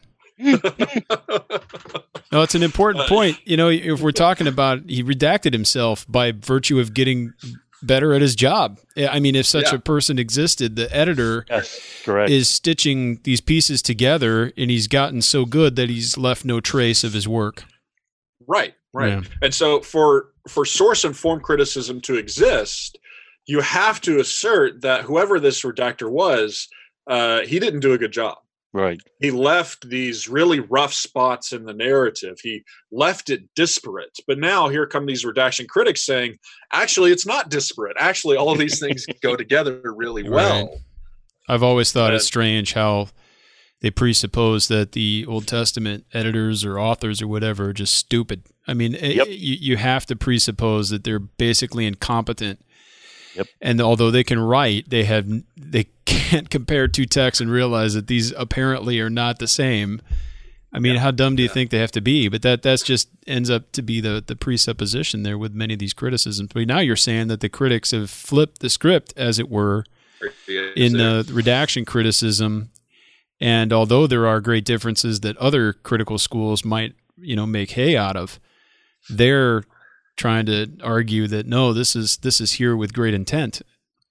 No, it's an important point. You know, if we're talking about he redacted himself by virtue of getting better at his job. I mean, if such a person existed, the editor is stitching these pieces together, and he's gotten so good that he's left no trace of his work. Right. Yeah. And so for source-informed criticism to exist, you have to assert that whoever this redactor was, he didn't do a good job. Right. He left these really rough spots in the narrative. He left it disparate. But now here come these redaction critics saying, actually, it's not disparate. Actually, all of these things go together really well. Right. I've always thought it's strange how they presuppose that the Old Testament editors or authors or whatever are just stupid. I mean, you have to presuppose that they're basically incompetent. Yep. And although they can write, they can't compare two texts and realize that these apparently are not the same. I mean, how dumb do you think they have to be? But that's just ends up to be the presupposition there with many of these criticisms. But now you're saying that the critics have flipped the script, as it were, in the redaction criticism. And although there are great differences that other critical schools might, make hay out of, they're trying to argue that no, this is here with great intent.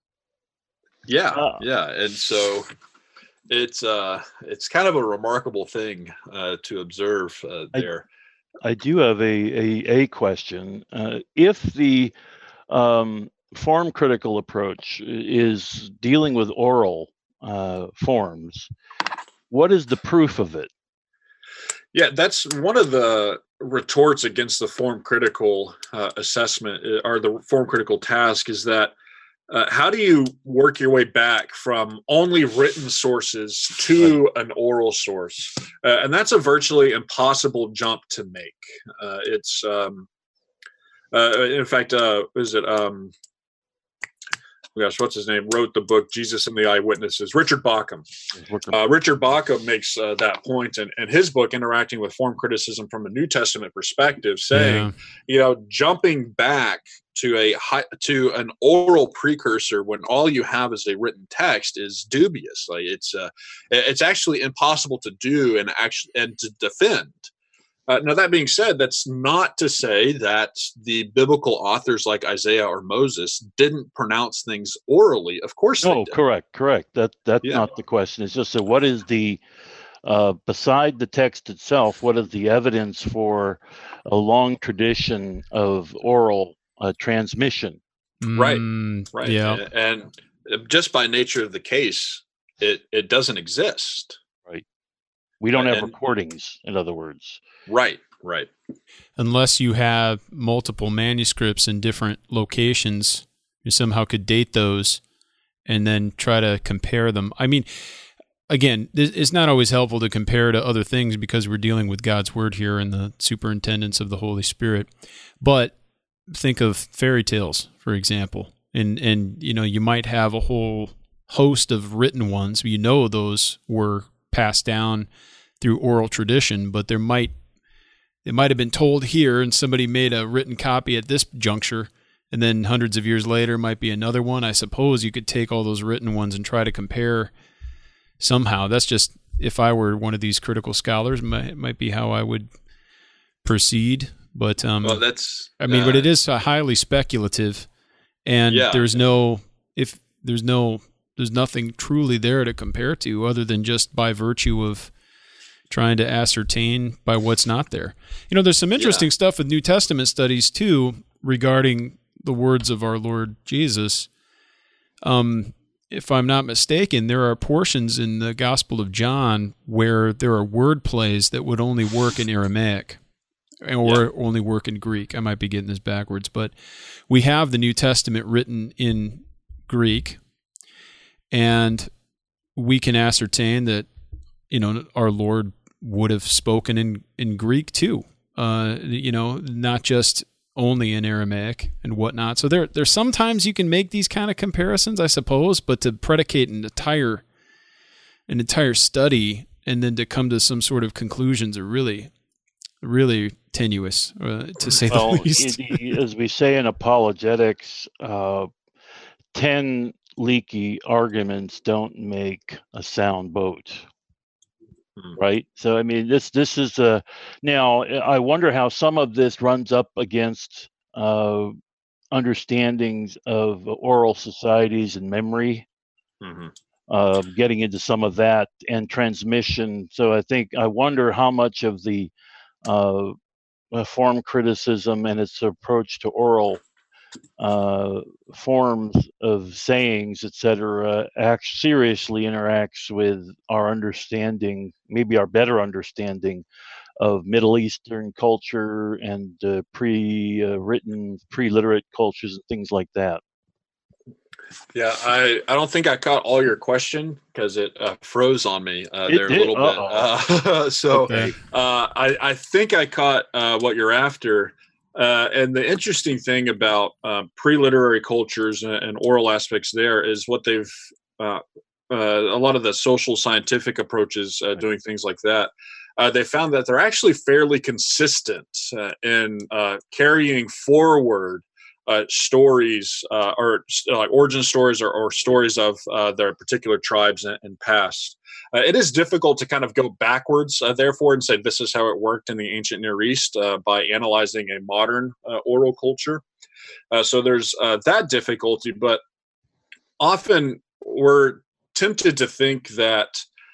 Yeah. And so it's kind of a remarkable thing to observe there. I do have a question. If the form critical approach is dealing with oral forms, what is the proof of it? Yeah, that's one of the retorts against the form critical assessment or the form critical task is that how do you work your way back from only written sources to an oral source? And that's a virtually impossible jump to make. It's in fact, what's his name? Wrote the book Jesus and the Eyewitnesses. Richard Bauckham. Richard Bauckham makes that point in his book, Interacting with Form Criticism from a New Testament Perspective, saying, jumping back to an oral precursor when all you have is a written text is dubious. Like it's actually impossible to do and to defend. Now, that being said, that's not to say that the biblical authors like Isaiah or Moses didn't pronounce things orally. Of course they did. Correct. That's not the question. It's just what is the, beside the text itself, what is the evidence for a long tradition of oral transmission? Right. Yeah. And just by nature of the case, it doesn't exist. Right. We don't have recordings, in other words. Right. Unless you have multiple manuscripts in different locations, you somehow could date those and then try to compare them. I mean, again, it's not always helpful to compare to other things because we're dealing with God's Word here and the superintendence of the Holy Spirit. But think of fairy tales, for example, and you might have a whole host of written ones. Those were passed down through oral tradition, but it might have been told here and somebody made a written copy at this juncture, and then hundreds of years later might be another one. I suppose you could take all those written ones and try to compare somehow. That's just, if I were one of these critical scholars, might be how I would proceed. But well, that's but it is highly speculative, and there's nothing truly there to compare to other than just by virtue of trying to ascertain by what's not there. There's some interesting stuff with New Testament studies too regarding the words of our Lord Jesus. If I'm not mistaken, there are portions in the Gospel of John where there are word plays that would only work in Aramaic or only work in Greek. I might be getting this backwards, but we have the New Testament written in Greek, and we can ascertain that, our Lord would have spoken in Greek too, not just only in Aramaic and whatnot. So there's sometimes you can make these kind of comparisons, I suppose, but to predicate an entire study and then to come to some sort of conclusions are really, really tenuous, to say the least. As we say in apologetics, 10 leaky arguments don't make a sound boat. Right. So, this is now I wonder how some of this runs up against understandings of oral societies and memory, getting into some of that and transmission. So I wonder how much of the form criticism and its approach to oral forms of sayings, etc., seriously interacts with our understanding, maybe our better understanding of Middle Eastern culture and pre-written, pre-literate cultures and things like that. Yeah, I don't think I caught all your question because it froze on me there a little bit. So okay. I think I caught what you're after. And the interesting thing about pre-literary cultures and oral aspects there is what they've a lot of the social scientific approaches doing things like that. They found that they're actually fairly consistent in carrying forward stories or like origin stories or stories of their particular tribes and past. It is difficult to kind of go backwards, therefore, and say this is how it worked in the ancient Near East by analyzing a modern oral culture. So there's that difficulty, but often we're tempted to think that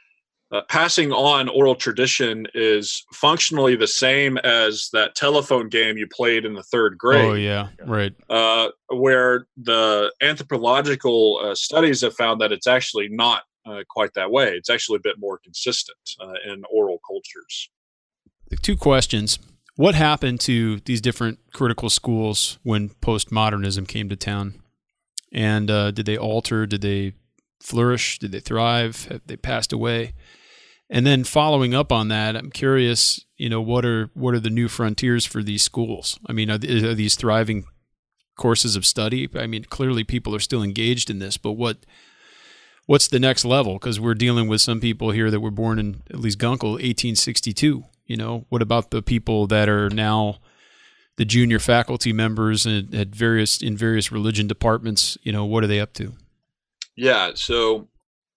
passing on oral tradition is functionally the same as that telephone game you played in the third grade. Oh, yeah, right. Where the anthropological studies have found that it's actually not quite that way. It's actually a bit more consistent in oral cultures. Two questions. What happened to these different critical schools when postmodernism came to town? And did they alter? Did they flourish? Did they thrive? Have they passed away? And then following up on that, I'm curious, what are the new frontiers for these schools? Are these thriving courses of study? Clearly people are still engaged in this, but what's the next level? Because we're dealing with some people here that were born in, at least Gunkel, 1862. What about the people that are now the junior faculty members in various religion departments? What are they up to? Yeah, so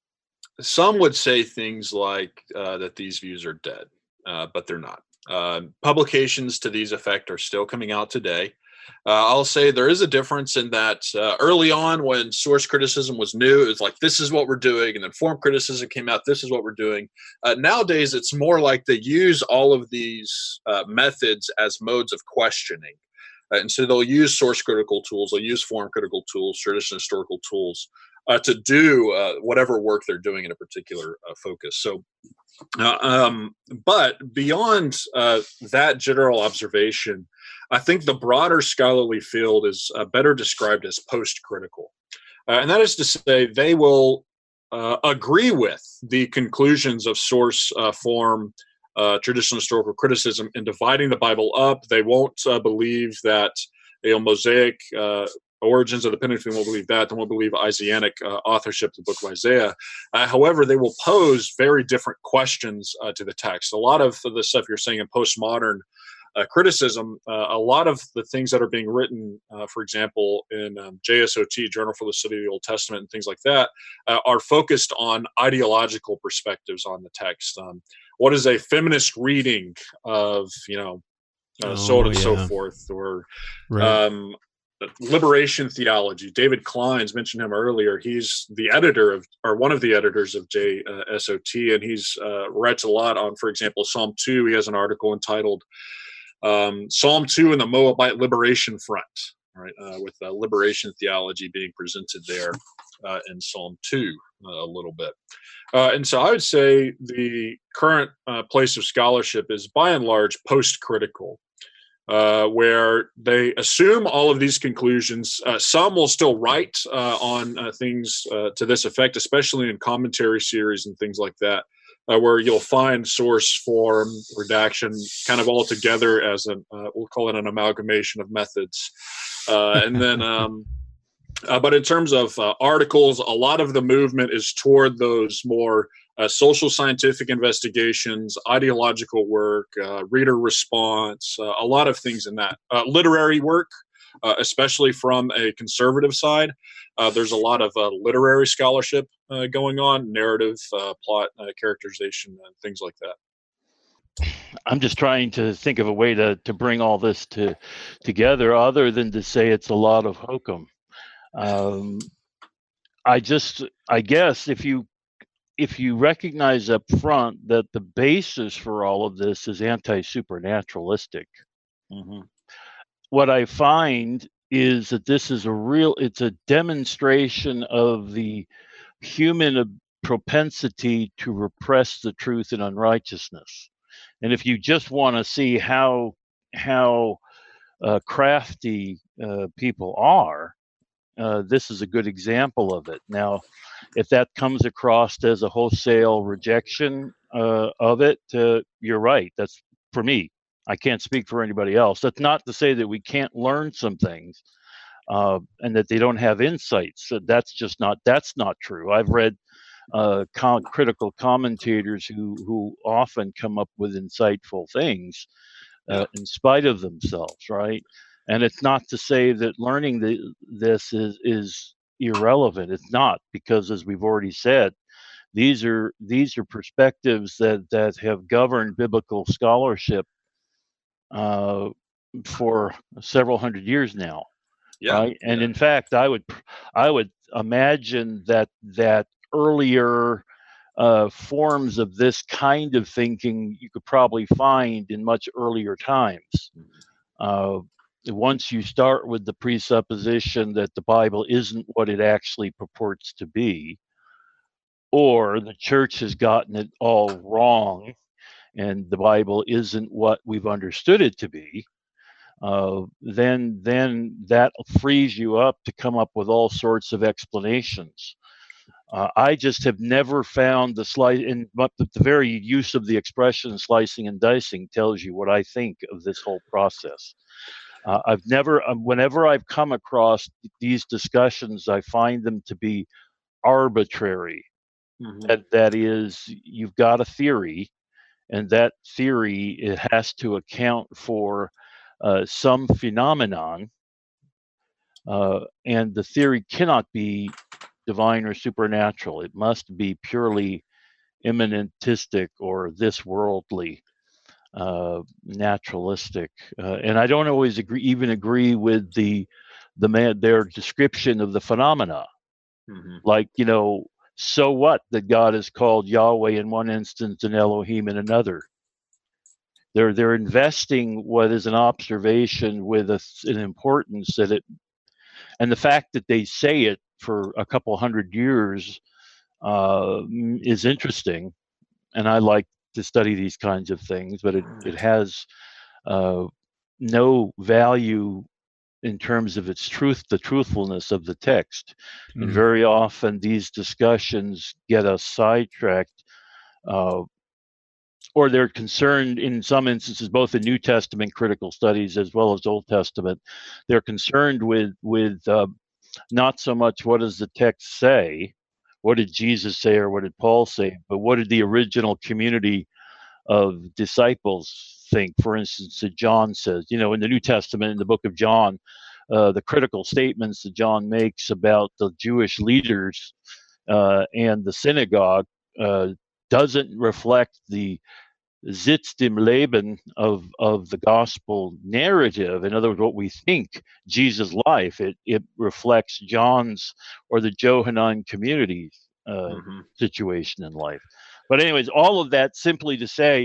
some would say things like that these views are dead, but they're not. Publications to these effect are still coming out today. I'll say there is a difference in that early on when source criticism was new, it was like, this is what we're doing. And then form criticism came out, this is what we're doing. Nowadays, it's more like they use all of these methods as modes of questioning. And so they'll use source critical tools, they'll use form critical tools, traditional historical tools to do whatever work they're doing in a particular focus. So, but beyond that general observation, I think the broader scholarly field is better described as post-critical. And that is to say, they will agree with the conclusions of source, form, traditional historical criticism in dividing the Bible up. They won't believe that Mosaic origins of the Pentateuch, won't believe that. They won't believe Isaianic authorship of the book of Isaiah. However, they will pose very different questions to the text. A lot of the stuff you're saying in postmodern criticism, a lot of the things that are being written, for example, in JSOT, Journal for the Study of the Old Testament, and things like that, are focused on ideological perspectives on the text. What is a feminist reading of, so on and so forth, or liberation theology. David Kleins, mentioned him earlier. He's the editor of, or one of the editors of JSOT, and he's writes a lot on, for example, Psalm 2. He has an article entitled Psalm 2 and the Moabite Liberation Front, right, with liberation theology being presented there in Psalm 2 a little bit. And so I would say the current place of scholarship is by and large post-critical, where they assume all of these conclusions. Some will still write on things to this effect, especially in commentary series and things like that, where you'll find source, form, redaction kind of all together as an, we'll call it an amalgamation of methods. And then, but in terms of articles, a lot of the movement is toward those more social scientific investigations, ideological work, reader response, a lot of things in that. Literary work, especially from a conservative side. There's a lot of literary scholarship going on, narrative, plot, characterization, and things like that. I'm just trying to think of a way to bring all this together other than to say it's a lot of hokum. I guess if you recognize up front that the basis for all of this is anti-supernaturalistic, what I find is that this is it's a demonstration of the human propensity to repress the truth and unrighteousness. And if you just want to see how crafty people are, this is a good example of it. Now, if that comes across as a wholesale rejection of it, you're right. That's for me. I can't speak for anybody else. That's not to say that we can't learn some things and that they don't have insights. So that's not true. I've read critical commentators who often come up with insightful things in spite of themselves, right? And it's not to say that learning this is irrelevant. It's not, because as we've already said, these are perspectives that have governed biblical scholarship for several hundred years now, right? And in fact, I would imagine that earlier forms of this kind of thinking you could probably find in much earlier times. Once you start with the presupposition that the Bible isn't what it actually purports to be, or the church has gotten it all wrong and the Bible isn't what we've understood it to be, then that frees you up to come up with all sorts of explanations. I just have never found but the very use of the expression slicing and dicing tells you what I think of this whole process. Whenever I've come across these discussions, I find them to be arbitrary. That is, you've got a theory, and that theory, it has to account for some phenomenon, and the theory cannot be divine or supernatural. It must be purely immanentistic or this worldly, naturalistic. And I don't always agree with their description of the phenomena. Like, so what that God is called Yahweh in one instance and Elohim in another. They're investing what is an observation with an importance that it, and the fact that they say it for a couple hundred years is interesting, and I like to study these kinds of things, but it has no value in terms of its truth, the truthfulness of the text. And very often these discussions get us sidetracked, or they're concerned in some instances, both in New Testament critical studies as well as Old Testament, they're concerned with not so much what does the text say, what did Jesus say or what did Paul say, but what did the original community of disciples think, for instance, that John says, in the New Testament, in the book of John, the critical statements that John makes about the Jewish leaders and the synagogue doesn't reflect the Sitz im Leben of the gospel narrative. In other words, what we think Jesus' life, it reflects John's or the Johannine community's situation in life. But anyways, all of that simply to say,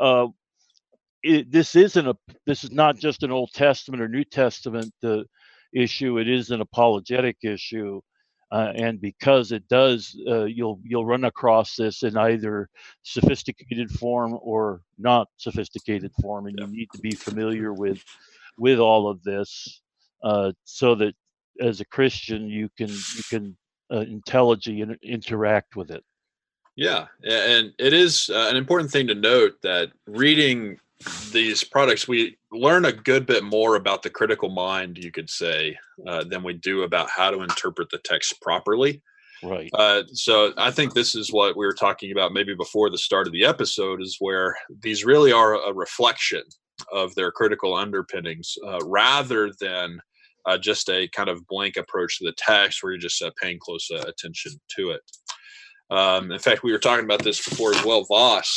this is not just an Old Testament or New Testament issue. It is an apologetic issue. And because it does, you'll run across this in either sophisticated form or not sophisticated form, and you need to be familiar with all of this, so that as a Christian you can intelligently interact with it. Yeah, and it is an important thing to note that reading these products, we learn a good bit more about the critical mind, you could say, than we do about how to interpret the text properly. Right. So I think this is what we were talking about maybe before the start of the episode, is where these really are a reflection of their critical underpinnings, rather than just a kind of blank approach to the text where you're just paying close attention to it. In fact, we were talking about this before as well. Voss,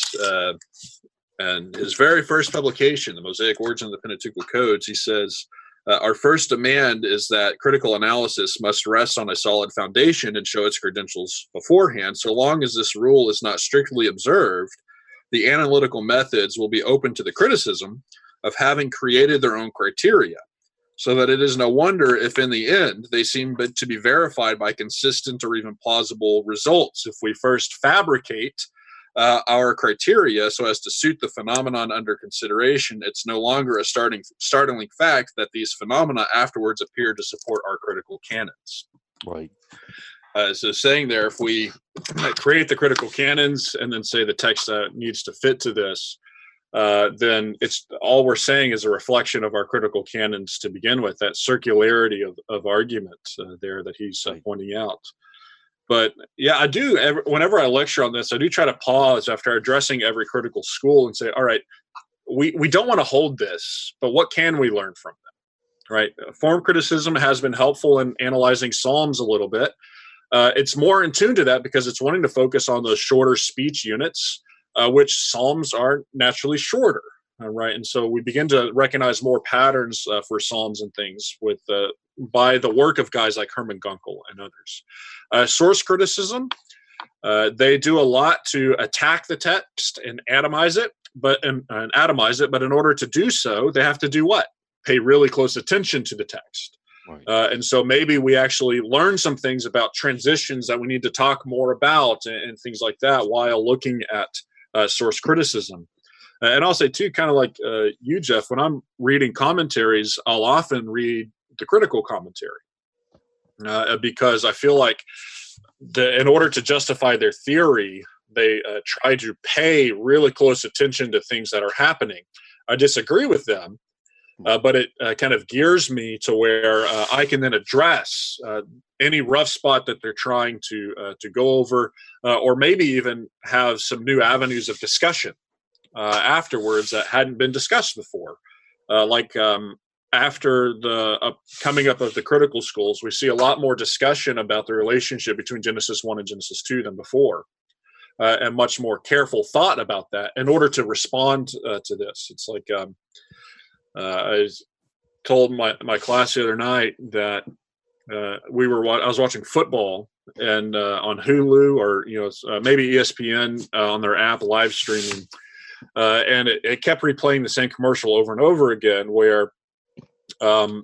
and his very first publication, The Mosaic Origin of the Pentateuchal Codes, he says, our first demand is that critical analysis must rest on a solid foundation and show its credentials beforehand. So long as this rule is not strictly observed, the analytical methods will be open to the criticism of having created their own criteria, so that it is no wonder if in the end they seem to be verified by consistent or even plausible results. If we first fabricate our criteria so as to suit the phenomenon under consideration, it's no longer a startling fact that these phenomena afterwards appear to support our critical canons. Right. So saying there, if we create the critical canons and then say the text needs to fit to this, then it's all we're saying is a reflection of our critical canons to begin with, that circularity of argument there that he's pointing out. But yeah, I do, whenever I lecture on this, I do try to pause after addressing every critical school and say, all right, we don't want to hold this, but what can we learn from them, right? Form criticism has been helpful in analyzing Psalms a little bit. It's more in tune to that because it's wanting to focus on those shorter speech units, which Psalms are naturally shorter, right? And so we begin to recognize more patterns for Psalms and things by the work of guys like Hermann Gunkel and others. Source criticism, they do a lot to attack the text and atomize it, but in order to do so, they have to do what? Pay really close attention to the text. Right. And so maybe we actually learn some things about transitions that we need to talk more about and things like that while looking at source criticism. And I'll say too, kind of like you, Jeff, when I'm reading commentaries, I'll often read the critical commentary because I feel like in order to justify their theory, they try to pay really close attention to things that are happening. I disagree with them, but it kind of gears me to where I can then address any rough spot that they're trying to go over, or maybe even have some new avenues of discussion afterwards that hadn't been discussed before. After the coming up of the critical schools, we see a lot more discussion about the relationship between Genesis 1 and Genesis 2 than before, and much more careful thought about that in order to respond to this. It's like I told my class the other night that I was watching football and on Hulu or maybe ESPN on their app live streaming, and it kept replaying the same commercial over and over again where some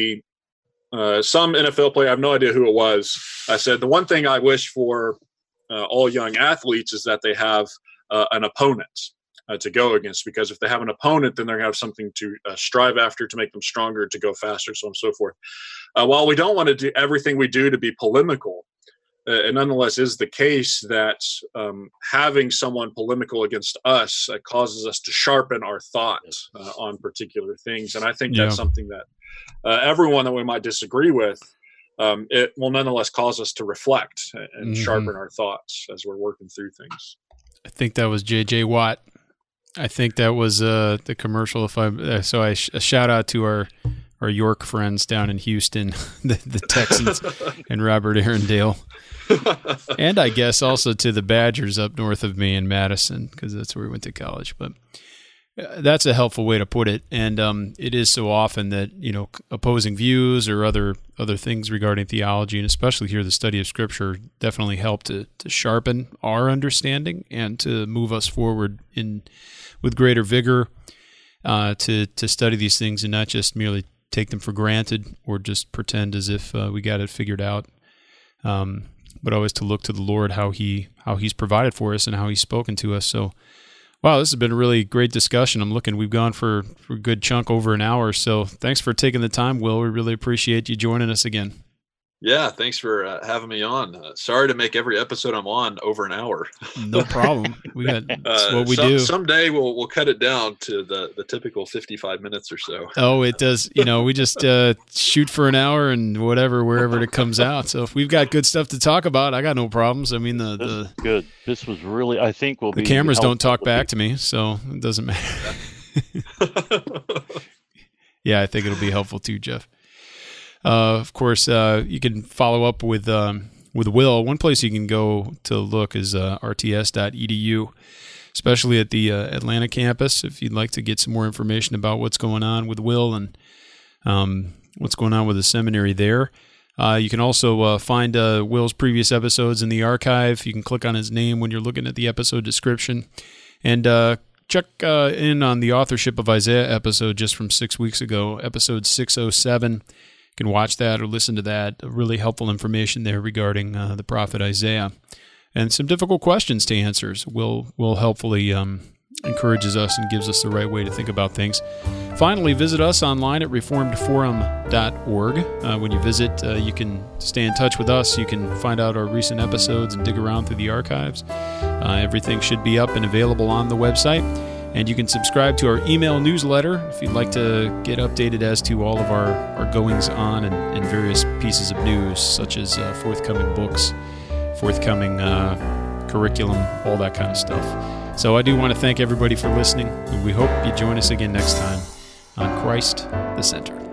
NFL player, I have no idea who it was, I said the one thing I wish for all young athletes is that they have an opponent to go against, because if they have an opponent, then they're going to have something to strive after to make them stronger, to go faster, so on and so forth. While we don't want to do everything we do to be polemical, it nonetheless is the case that having someone polemical against us causes us to sharpen our thought on particular things. And I think that's something that everyone that we might disagree with, it will nonetheless cause us to reflect and sharpen our thoughts as we're working through things. I think that was J.J. Watt. I think that was the commercial. A shout out to our York friends down in Houston, the Texans, and Robert Arundel. And I guess also to the Badgers up north of me in Madison, because that's where we went to college. But that's a helpful way to put it. And it is so often that, opposing views or other things regarding theology, and especially here the study of Scripture, definitely help to sharpen our understanding and to move us forward with greater vigor to study these things and not just merely take them for granted or just pretend as if we got it figured out. But always to look to the Lord, how He's provided for us and how He's spoken to us. So, wow, this has been a really great discussion. We've gone for a good chunk over an hour. So thanks for taking the time, Will. We really appreciate you joining us again. Yeah, thanks for having me on. Sorry to make every episode I'm on over an hour. No problem. That's what we do. Someday we'll cut it down to the typical 55 minutes or so. Oh, it does. We just shoot for an hour and wherever it comes out. So if we've got good stuff to talk about, I got no problems. I mean, this is good. This was really, I think, will be. The cameras don't talk back to me, so it doesn't matter. Yeah, I think it'll be helpful too, Jeff. Of course, you can follow up with Will. One place you can go to look is rts.edu, especially at the Atlanta campus, if you'd like to get some more information about what's going on with Will and what's going on with the seminary there. You can also find Will's previous episodes in the archive. You can click on his name when you're looking at the episode description. And check in on the authorship of Isaiah episode just from 6 weeks ago, episode 607. You can watch that or listen to that. Really helpful information there regarding the prophet Isaiah. And some difficult questions to answer. Will helpfully encourages us and gives us the right way to think about things. Finally, visit us online at reformedforum.org. When you visit, you can stay in touch with us. You can find out our recent episodes and dig around through the archives. Everything should be up and available on the website. And you can subscribe to our email newsletter if you'd like to get updated as to all of our goings on and various pieces of news, such as forthcoming books, forthcoming curriculum, all that kind of stuff. So I do want to thank everybody for listening, and we hope you join us again next time on Christ the Center.